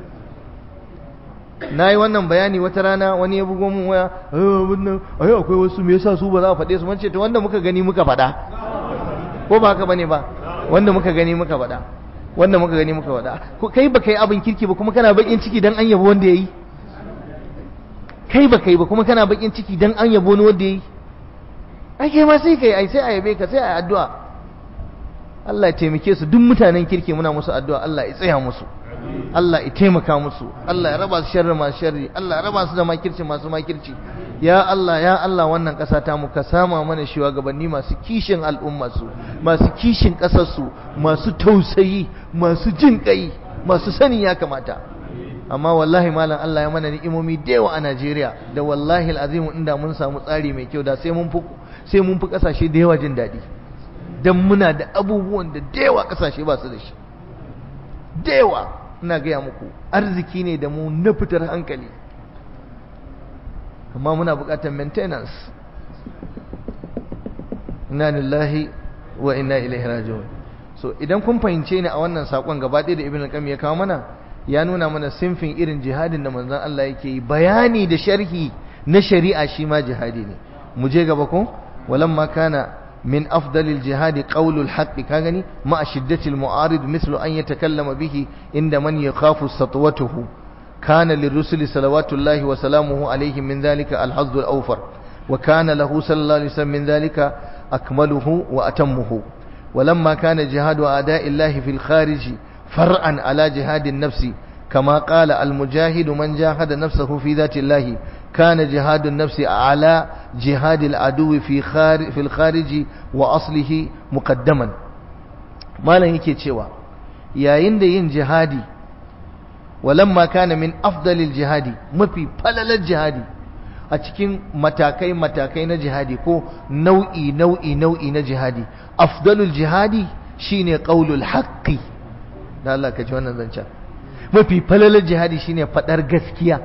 Na yi wannan bayani wata rana, wani ya bugo mun waya, ai akwai wasu me yasa su ba za a faɗe su? Mace to wanda muka gani muka faɗa, ko ba haka bane ba? Wanda muka gani muka faɗa, wanda muka gani muka faɗa. Kai ba kai abin kirki ba kuma kana bakin ciki dan an yabo wanda yayi? Kai ba kai ba kuma kana bakin ciki dan an yabo wani wanda yayi? Ai kai ma sai kai, ai sai a yabe ka, sai a addu'a. Allah ya taimake su, duk mutanen kirki muna musu addu'a, Allah ya tsaya musu, Allah ya taimaka musu, Allah ya raba su sharri masu sharri, Allah ya raba su da makirci masu makirci. Ya Allah wannan ƙasa ta mu ka sama mana shugabanni masu kishin al'umma su, masu kishin ƙasar su, masu tausayi, masu jin kai, masu sanin ya kamata. Amma wallahi malam Allah ya mana ni'imomi da yawa a Najeriya, da wallahi al'azim inda mun samu tsari mai kyau da sai mun fi ƙasashe da yawa jin daɗi. Dan muna da abubuwan da yawa kasashe ba su da shi, da yawa. Ina gaya muku arziki ne da mu na fitar hankali, amma muna buƙatar maintenance. Inna lillahi wa inna ilaihi raji'un. So idan kun fahimce ni a wannan sakon gaba ɗaya da Ibn al-Qayyim ya kawo mana, ya nuna mana sinfin irin jihadin da manzon Allah yake yi, bayani da sharhi na shari'a shi ma jihadi ne. Mu je gaba ko walamma kana من أفضل الجهاد قول الحق كاغني مع شدة المعارض مثل أن يتكلم به عند من يخاف سطوته. كان للرسل صلوات الله وسلامه عليهم من ذلك الحظ الأوفر، وكان له صلى الله عليه وسلم من ذلك أكمله وأتمه. ولما كان جهاد أعداء الله في الخارج فرعا على جهاد النفس، كما قال المجاهد من جاهد نفسه في ذات الله، كان جهاد النفس على جهاد العدو في الخارج وأصله مقدما. ما لن yake cewa yayin da yin jihadi, walamma kana min afdalil jihadi, mafi falalar jihadi a cikin matakai na jihadi ko nau'i na jihadi, afdalul jihadi shine qaulul haqqi. da Allah ka ji wannan zancen. Mafi falalar jihadi shine fadar gaskiya,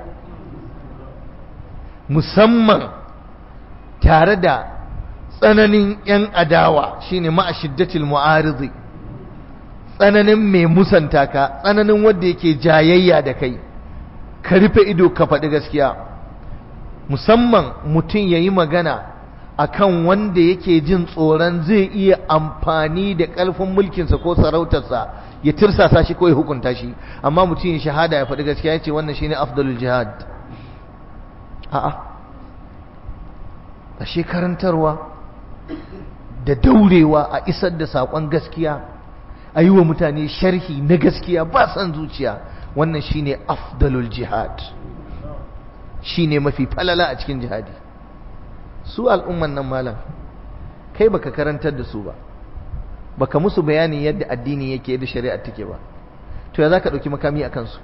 musamman tare da tsananin yan adawa, shine ma'a shiddatil mu'aridi, tsananin mai musanta ka, tsananin wanda yake jayayya da kai, ka rufe ido ka faɗi gaskiya. Musamman mutum ya yi magana akan wanda yake jin tsoron zai iya amfani da ƙarfin mulkinsa ko sarautarsa ya tirsasa shi ko ya hukunta shi, amma mutum ya shahada ya faɗi gaskiya, ya ce wannan shine afdalul jihad. ashe karantarwa da daurewa a isar da saƙon gaskiya, a yi wa mutane sharhi na gaskiya ba san zuciya, wannan shine afdalul jihad, shine mafi falala a cikin jihadi. Su al'umman nan malam, kai baka karantar da su ba, baka musu bayanin yadda addini yake, da shari'a take ba, to ya za ka ɗauki makami a kansu?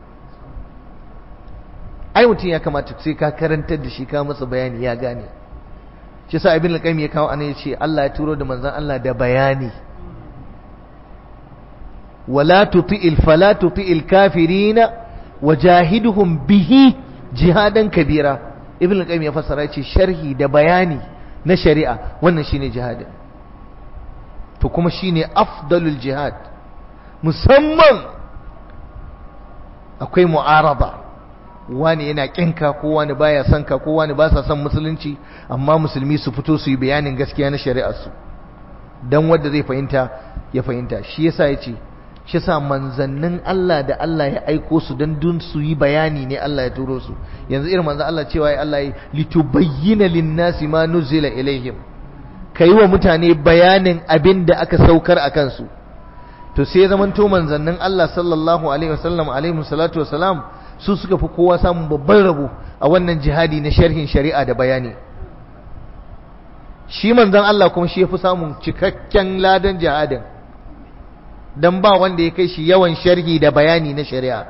Ai mutum ya kamata sai ka karantar da shi, ka masa bayani ya gane. Shi sa Ibn al-Qayyim ya kawo ana, ya ce Allah ya turo da manzon Allah da bayani. fala tuti'il kafirina wajahiduhum bihi jihadan kabira. ibn al-qayyim ya fassara ce sharhi da bayani na shari'a wannan shine jihadin, to kuma shine afdalul jihad. Musamman akwai mu'arada, wani yana kinka ko wani baya son ka ko wani ba sa son musulunci, amma musulmi su fito su yi bayanin gaskiya na shari'ar su dan wanda zai fahimta ya fahimta. Shi yasa yace shi yasa manzannin Allah da Allah ya aiko su dan dun su yi bayani ne Allah ya turo su. Yanzu irin manzon Allah cewa ya Allah ya litubayyana lin-nasi ma nuzila ilaihim, kai wa mutane bayanin abin da aka saukar a kansu. To sai zamanto manzannin Allah sallallahu alaihi wasallam alaihi salatu wasalam su suka fi kowa samun babban rabo a wannan jihadi na sharhin shari'a da bayani. Shi manzon Allah kuma shi yafi samun cikakken ladan jihadin, dan ba wanda ya kai shi yawan sharhi da bayani na shari'a.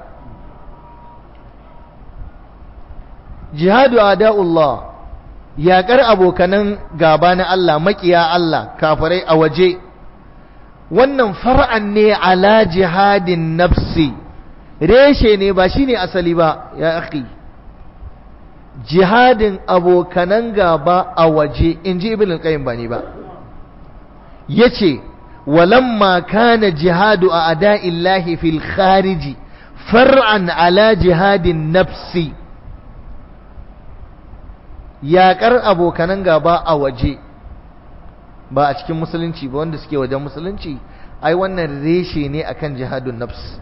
Jihadu a'da'ullah, yaƙar abokanan gaba na Allah, maƙiya Allah, kafirai a waje, wannan far'an ne ala jihadin nafsi, reshe ne ba shine asali ba ya akhi. Jihadin abokanan gaba a waje, inji ibn al-qayyim ba ni ba, yace walamma kana jihadu a'da'illahi fil khariji far'an ala jihadin nafsi, yaƙar abokanan gaba a waje ba a cikin musulunci ba, wanda suke wajen musulunci, ai wannan reshe ne akan jihadun nafs.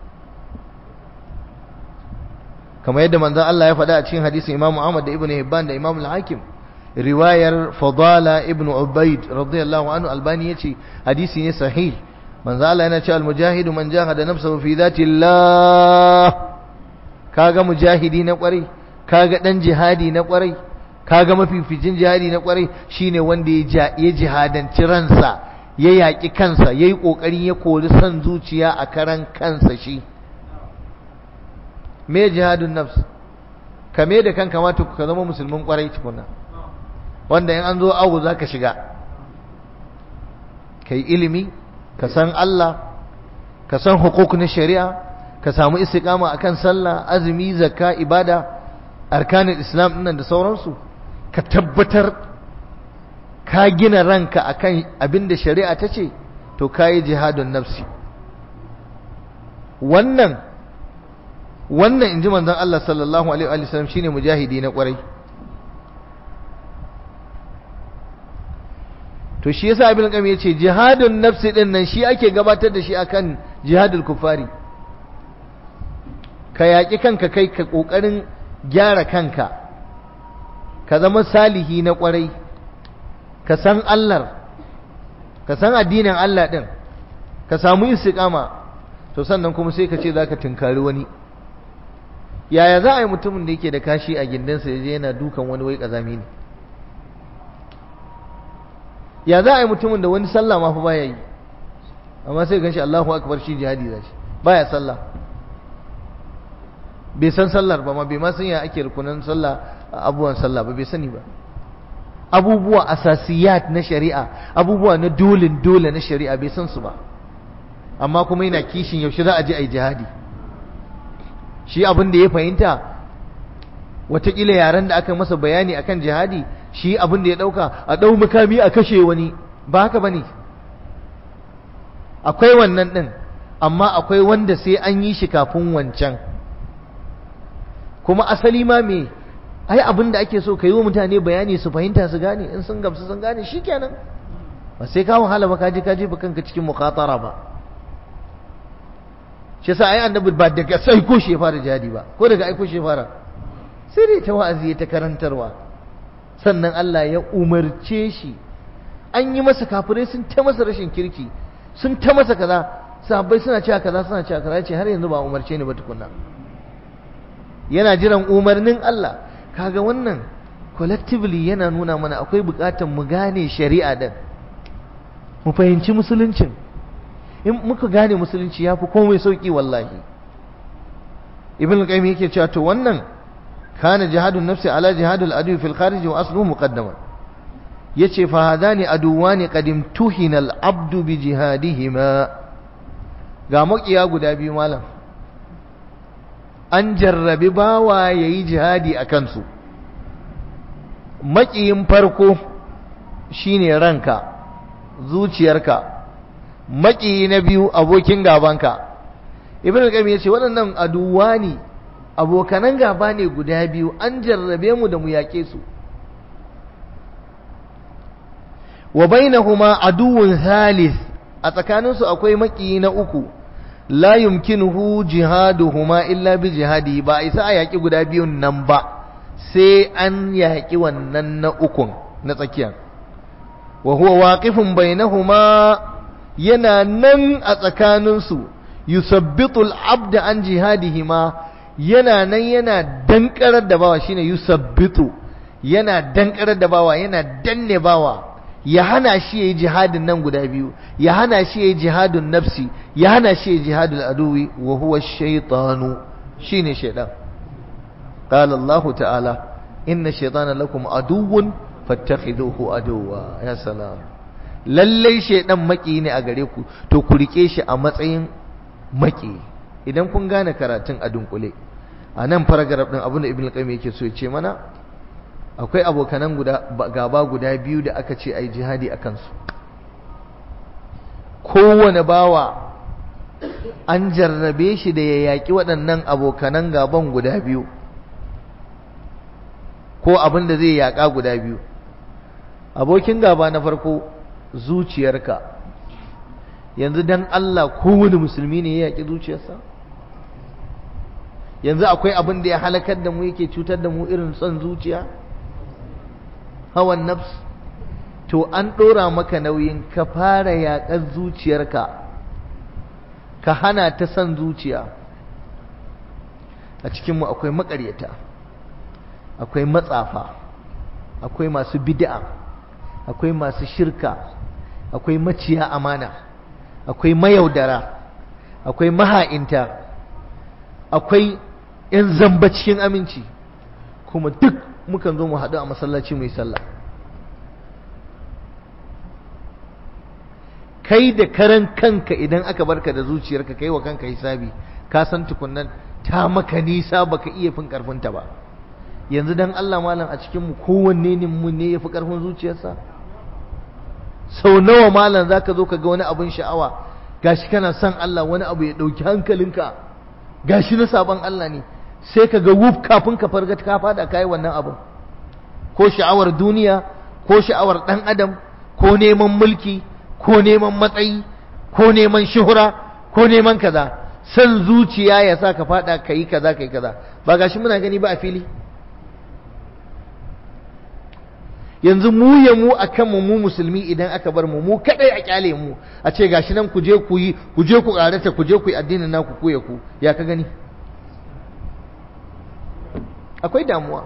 kamar yadda manzon Allah ya faɗa a cikin hadisin Imam Ahmad da Ibn Hibban da Imam al-Hakim, riwayar Fadala ibn Ubayd radiyallahu anhu, Albani yace hadisi ne sahih. manzon Allah yana cewa al-mujahidu man jahada nafsahu fi dhati Allah. Kaga mujahidi na kwarai, kaga dan jihadi na kwarai, kaga mafificin jihadi na kwarai shine wanda ya jihadanci ransa, ya yaki kansa, yayi kokarin ya kori san zuciya a karan kansa. Shi me jihadun nafs? kame da kanka ma to ka zama musulmin kwarai tukuna, wanda in an zo awu zaka shiga, kai ilimi, ka san Allah, ka san hukuk na shari'a, ka samu istiqama akan sallah, azumi, zakka, ibada, arkanin islam dinnan da sauransu. Ka tabbatar ka gina ranka akan abin da shari'a ta ce, to kayi jihadun nafsi. Wannan inji manzon Allah sallallahu alaihi wa sallam shine mujahidi na kwarai. To shi yasa Ibn Qayyim yace jihadun nafsi din nan shi ake gabatar da shi akan jihadul kufari. Ka yaki kanka, kai ka kokarin gyara kanka, ka zama salihi na kwarai, ka san Allah, ka san addinin Allah din, ka samu istiqama, to sannan kuma sai ka ce zaka tunkari wani. Yaya za a yi mutumin da yake da kashi a gindinsa yaje yana dukan wani wai kazami ne? Ya za a yi mutumin da wani sallah ma fa baya yi, amma sai ganshi Allahu akbar shi jihadi zashi, baya sallah, bai san sallar ba ma, bai ma san ya ake rukunan sallah, abubuwan sallah ba bai sani ba. Abubuwa asasiyat na shari'a, abubuwa na dole na shari'a bai san su ba, amma kuma yana kishin yaushe za a je a yi jihadi. Shi abin da ya fahimta, watakila yaren da aka masa bayani akan jihadi, shi abin da ya dauka a dau makami a kashe wani, ba haka bane. Akwai wannan din, amma akwai wanda sai an yi shi kafin wancan. Kuma asali ma me, ai abin da ake so ka yi wa mutane bayani su fahimta su gane, in sun gamsu sun gane shikenan, ba sai ka wahala ba, ka je ba kanka cikin mukhatara ba. Shi yasa ai annabi ba daga sai ko shi fara jihadi ba, ko daga ai ko shi fara, sai dai ta wa'azi ta karantarwa. Sannan Allah ya umarce shi, an yi masa kafirai sun ta masa rashin kirki, sun ta masa kaza, sahabbai suna cewa kaza suna cewa kaza, ce har yanzu ba umarce ni ba tukunna, yana jiran umarnin Allah. Kaga wannan collectively yana nuna mana akwai bukatan mu gane shari'a din, mu fahimci musuluncin. In muka gane musulunci yafi komai sauki wallahi. Ibn al-Qayyim yake cewa to wannan kana jihadun nafsi ala jihadul adu fil kharij wa asluhu muqaddaman. Yace fa hadani aduwani qadim tuhina al-abdu bi jihadihima. ga makiya guda biyu malam, an jarrabi bawa yayi jihadi a kansu. Makiyin farko shine ranka, zuciyarka. Makiyi na biyu abokin gabanka. Ibn al-Qayyim yace waɗannan aduwani, abokanan gaba ne guda biyu, an jarrabe mu da mu yake su. Wa bainahuma aduwwun thalith, a tsakaninsu akwai makiyi na uku, la yumkinuhu jihaduhuma illa bi jihadi, ba isa a yaki guda biyun nan ba sai an yaki wannan na ukun na tsakiya. Wa huwa waqifun bainahuma, yana nan a tsakaninsu, yusabbitul abda an jihadihima, yana nan yana dankarar da bawa, shine yusabbitu, yana dankarar da bawa, yana danne bawa, ya hana shi yayi jihadin nan guda biyu, ya hana shi yayi jihadun nafsi, ya hana shi yayi jihadul aduwi, wa huwa ash-shaytanu, shine shaytan. Qala Allah ta'ala, inna shaytana lakum aduwwun fattakhiduhu aduwwa. Ya salam, lalle shaytan maki ne a gare ku, to ku rike shi a matsayin maki. Idan kun gane karatun a dunkule, a nan paragraph din abin da Ibn al-Qayyim yake so ya ce mana, akwai abokanan gaba guda biyu da aka ce ai jihadi a kansu. Kowane bawa an jarrabe shi da ya yaƙi waɗannan abokanan gaban guda biyu, ko abin da zai yaƙa guda biyu. Abokin gaba na farko zuciyarka. Yanzu dan Allah kowane musulmi ne ya yaƙi zuciyarsa? Yanzu akwai abin da ya halakar da mu, yake cutar da mu irin son zuciya, hawan nafs? To an ɗora maka nauyin ka fara yaƙar zuciyarka, ka hana ta son zuciya. A cikinmu akwai maƙaryata, akwai matsafa, akwai masu bid'a, akwai masu shirka, akwai maciya amana, akwai mayaudara, akwai maha'inta, akwai 'yan zamba cikin aminci, kuma duk mukan zo mu haɗu a masallaci mai sallah. Kai da karan kanka idan aka barka da zuciyarka kai wa kanka hisabi, ka san tukunnan ta maka nisa baka iya fin karfinta ba. Yanzu dan Allah malam, a cikin mu kowanne ne mu ne yafi karfin zuciyarsa? Sau nawa malam zaka zo ka ga wani abin sha'awa, gashi kana son Allah, wani abu ya dauki hankalinka, gashi na saban Allah ne, sai ka ga wuf kafin ka farga ka fada kai wannan abin. Ko sha'awar duniya, ko sha'awar dan adam, ko neman mulki, ko neman matsayi, ko neman shuhura, ko neman kaza. San zuciya ya sa ka fada kai kaza kai kaza. Ba gashi muna gani ba a fili? Yanzu mu ya mu akan mu musulmi, idan aka bar mu kadai a kyale mu, a ce gashi nan ku je ku yi, ku je ku karata, ku je ku yi addinin naku ku ya ku, ya ka gani? Akwai damuwa.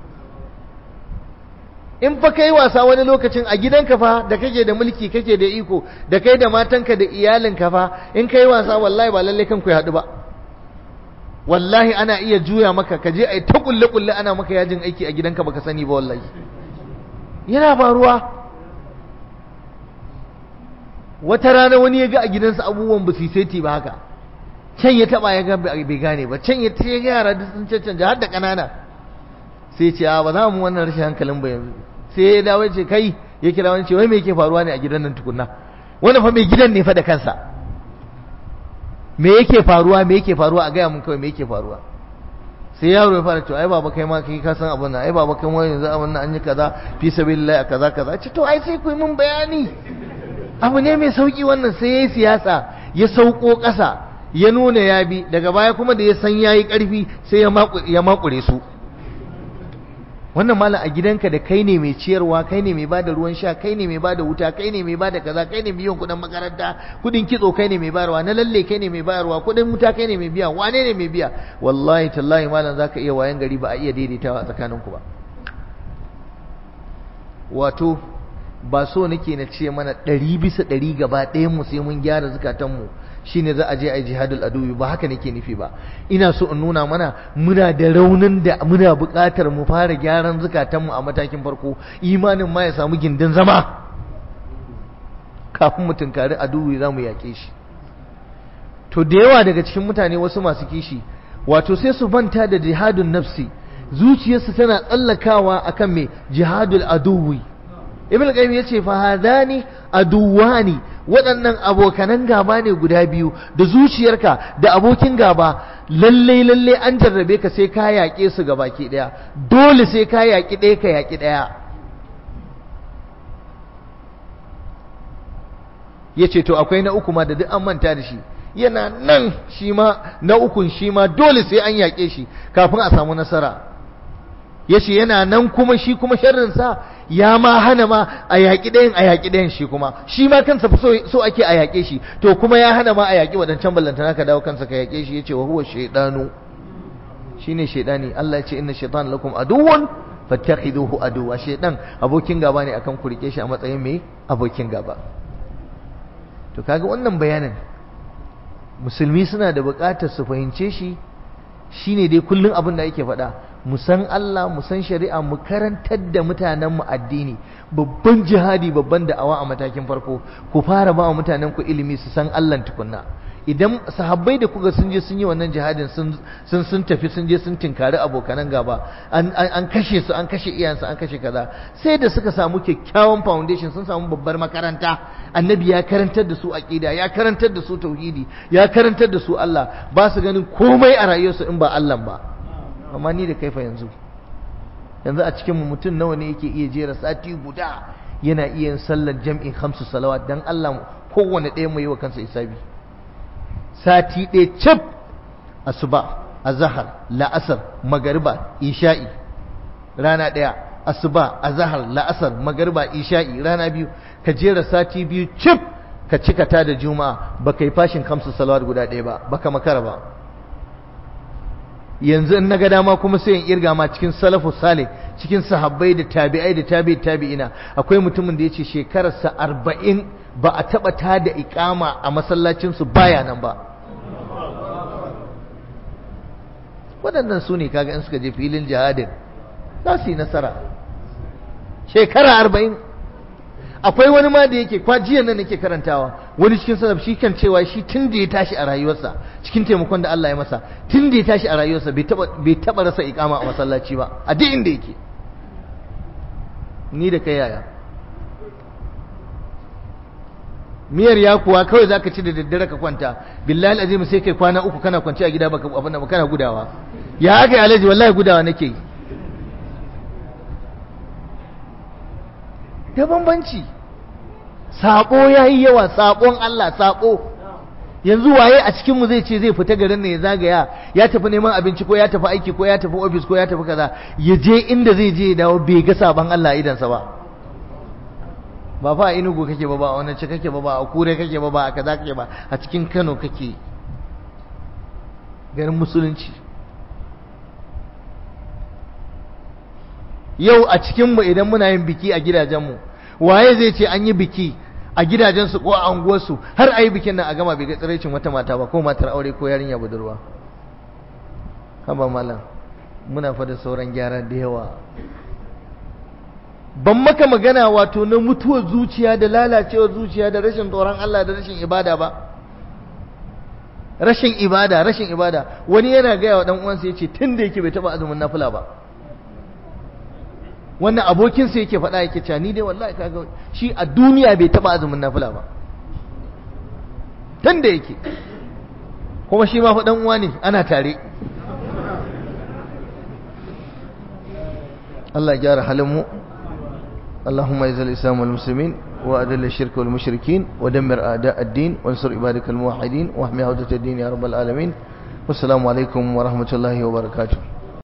In fa kai wasa wani lokacin a gidanka fa da kake da mulki, kake da iko, da kai da matanka da iyalinka fa, in kai wasa wallahi ba lalle kanku ya haɗu ba. Wallahi ana iya juya maka, ka je ai ta kulle ana maka yajin aiki a gidanka baka sani ba. Wallahi yana faruwa. Wata rana wani ya ga a gidansa abubuwan ba su seti ba haka, can ya taba ya ga bai gane ba, can ya ga yara duk sun cancanta har da kanana, sai ce a ba za mu wannan rashin hankalin ba yanzu. Sai ya dawo ya ce kai, ya kira wani ce wai me yake faruwa ne a gidan nan tukunna, wannan fa mai gidan ne fa da kansa, me yake faruwa, me yake faruwa, a gaya mun kawai me yake faruwa. Sai yaro ya fara cewa ai baba kai ma kai ka san abin nan, ai baba kai ma yanzu abin nan an yi kaza fi sabilillah kaza kaza. Ce to ai sai ku yi mun bayani, abu ne mai sauki wannan. Sai yayi siyasa, ya sauko ƙasa, ya nuna ya bi, daga baya kuma da ya san yayi ƙarfi sai ya makure su. Wannan malam a gidanka da kai ne mai ciyarwa, kai ne mai bada ruwan sha, kai ne mai bada wuta, kai ne mai bada kaza, kai ne biyan kudin makaranta, kudin kitso kai ne mai bayarwa, na lalle kai ne mai bayarwa, kudin wuta kai ne mai biya, wane ne mai biya? Wallahi tallahi malam zaka iya wayan gari ba a iya daidaitawa a tsakaninku ba. Wato ba so nake na ce mana 100% gaba ɗayan mu sai mun gyara zukatanmu shine za a je a jihadul aduwi, ba haka nake nufi ba. Ina so in nuna mana muna da raunin da muna buƙatar mu fara gyaran zukatanmu a matakin farko, imanin ma ya samu gindin zama kafin mu tunkari aduwi za mu yaƙe shi. to da yawa daga cikin mutane wasu masu kishi wato sai su banta da jihadun nafsi, zuciyarsu tana tsallakawa akan mai jihadul aduwi. ibn qayyim yace fa hadani aduwani, waɗannan abokanan gaba ne guda biyu, da zuciyarka da abokin gaba lalle an jarrabe ka sai ka yaƙe su gabaki ɗaya, dole sai ka yaƙi ɗaya ka yaƙi ɗaya. yace to akwai na uku ma da duk an manta da shi, yana nan shi ma na ukun shi ma dole sai an yaƙe shi kafin a samu nasara. yace yana nan kuma shi kuma sharrinsa ya ma hana ma a yaƙi ɗayan shi kuma shi ma kansa so ake a yaƙe shi, to kuma ya hana ma a yaƙi waɗancan ballantana ka dawo kansa ka yaƙe shi. yace wa huwa shaytanu, shine shaytani. Allah yace inna shaytana lakum aduwwun fattakhiduhu aduwwa. shaytan abokin gaba ne, akan ku rike shi a matsayin mai abokin gaba. to kaga wannan bayanin musulmi suna da buƙatar su fahimce shi, shine dai kullun abin da yake faɗa, mu san Allah, mu san shari'a, mu karantar da mutanen mu addini. babban jihadi, babban da'awa a matakin farko, ku fara ba wa mutanen ku ilimi su san Allah tukunna. idan sahabbai da kuga sun je sun yi wannan jihadin sun tafi sun je sun tinkari abokanan gaba, an kashe su, an kashe iyayensu, an kashe kaza, sai da suka samu kyakkyawan foundation, sun samu babbar makaranta. annabi ya karantar da su aqida, ya karantar da su tauhidi, ya karantar da su Allah, ba su ganin komai a rayuwarsu in ba Allah ba. amma ni da kaifa yanzu a cikin mutum nawa ne yake iya jera sati guda yana iya yin sallar jam'in 5 salawat? dan Allah kowanne ɗaya mu yi wa kansa hisabi. sati ɗaya cif, asuba, azhar, la'asar, magariba, isha'i, rana ɗaya. asuba, azhar, la'asar, magariba, isha'i, rana biyu. ka jera sati biyu cif, ka cika ta da juma'a, baka yi fashin 5 salawat guda ɗaya ba, baka makara ba. yanzu in naga dama kuma sai in irga ma cikin salafu salih, cikin sahabbai da tabi'ai da tabi'ina, akwai mutumin da yace shekararsa 40 ba a taba ta da iqama a masallacin su baya nan ba. waɗannan su ne kaga in suka je filin jihadin za su yi nasara. shekara 40. akwai wani ma da yake kwajiyan nan nake karantawa, wani cikin salaf shi kan cewa shi tun da ya tashi a rayuwarsa, cikin taimakon da Allah ya masa, tun da ya tashi a rayuwarsa bai taba rasa iqama a masallaci ba, a duk inda yake. ni da kai yaya? miyar ya kuwa kawai zaka ci da daddare ka kwanta, billahi alazim sai kai kwana 3 kana kwance a gida baka abin da kana gudawa. ya haka alaji? wallahi gudawa nake. da bambanci. sabo yayi yawa, sabon Allah, sabo. yanzu waye a cikin mu zai ce zai fita garin ne ya zagaya, ya tafi neman abinci ko ya tafi aiki ko ya tafi office ko ya tafi kaza, ya je inda zai je ya dawo bai ga sabon Allah idan sa ba? ba fa a Enugu kake ba, a wannan ce kake ba, a Kure kake ba, a kaza kake ba, a cikin Kano kake, garin musulunci. yau a cikin mu idan muna yin biki a gidajen mu, waye zai ce an yi biki a gidajensu ko a anguwarsu har a yi bikin nan a gama bai ga tsiraicin wata mata ba, ko matar aure ko yarinya budurwa? haba malam, muna fada sauran gyara da yawa. ban maka magana wato na mutuwar zuciya da lalacewar zuciya da rashin tsoron Allah da rashin ibada ba. rashin ibada. wani yana gaya wa dan uwansa yace tunda yake bai taba azumin nafila ba. wannan abokinsa yake faɗa, yake cewa ni dai wallahi kaga shi a duniya bai taba azumin nafila ba tunda yake, kuma shi ma fa dan uwa ne, ana tare. Allah ya gyara halin mu. اللهم اعز الاسلام والمسلمين واذل الشرك والمشركين ودمر اعداء الدين وانصر عبادك الموحدين واحمي عودة الدين يا رب العالمين. والسلام عليكم ورحمة الله وبركاته.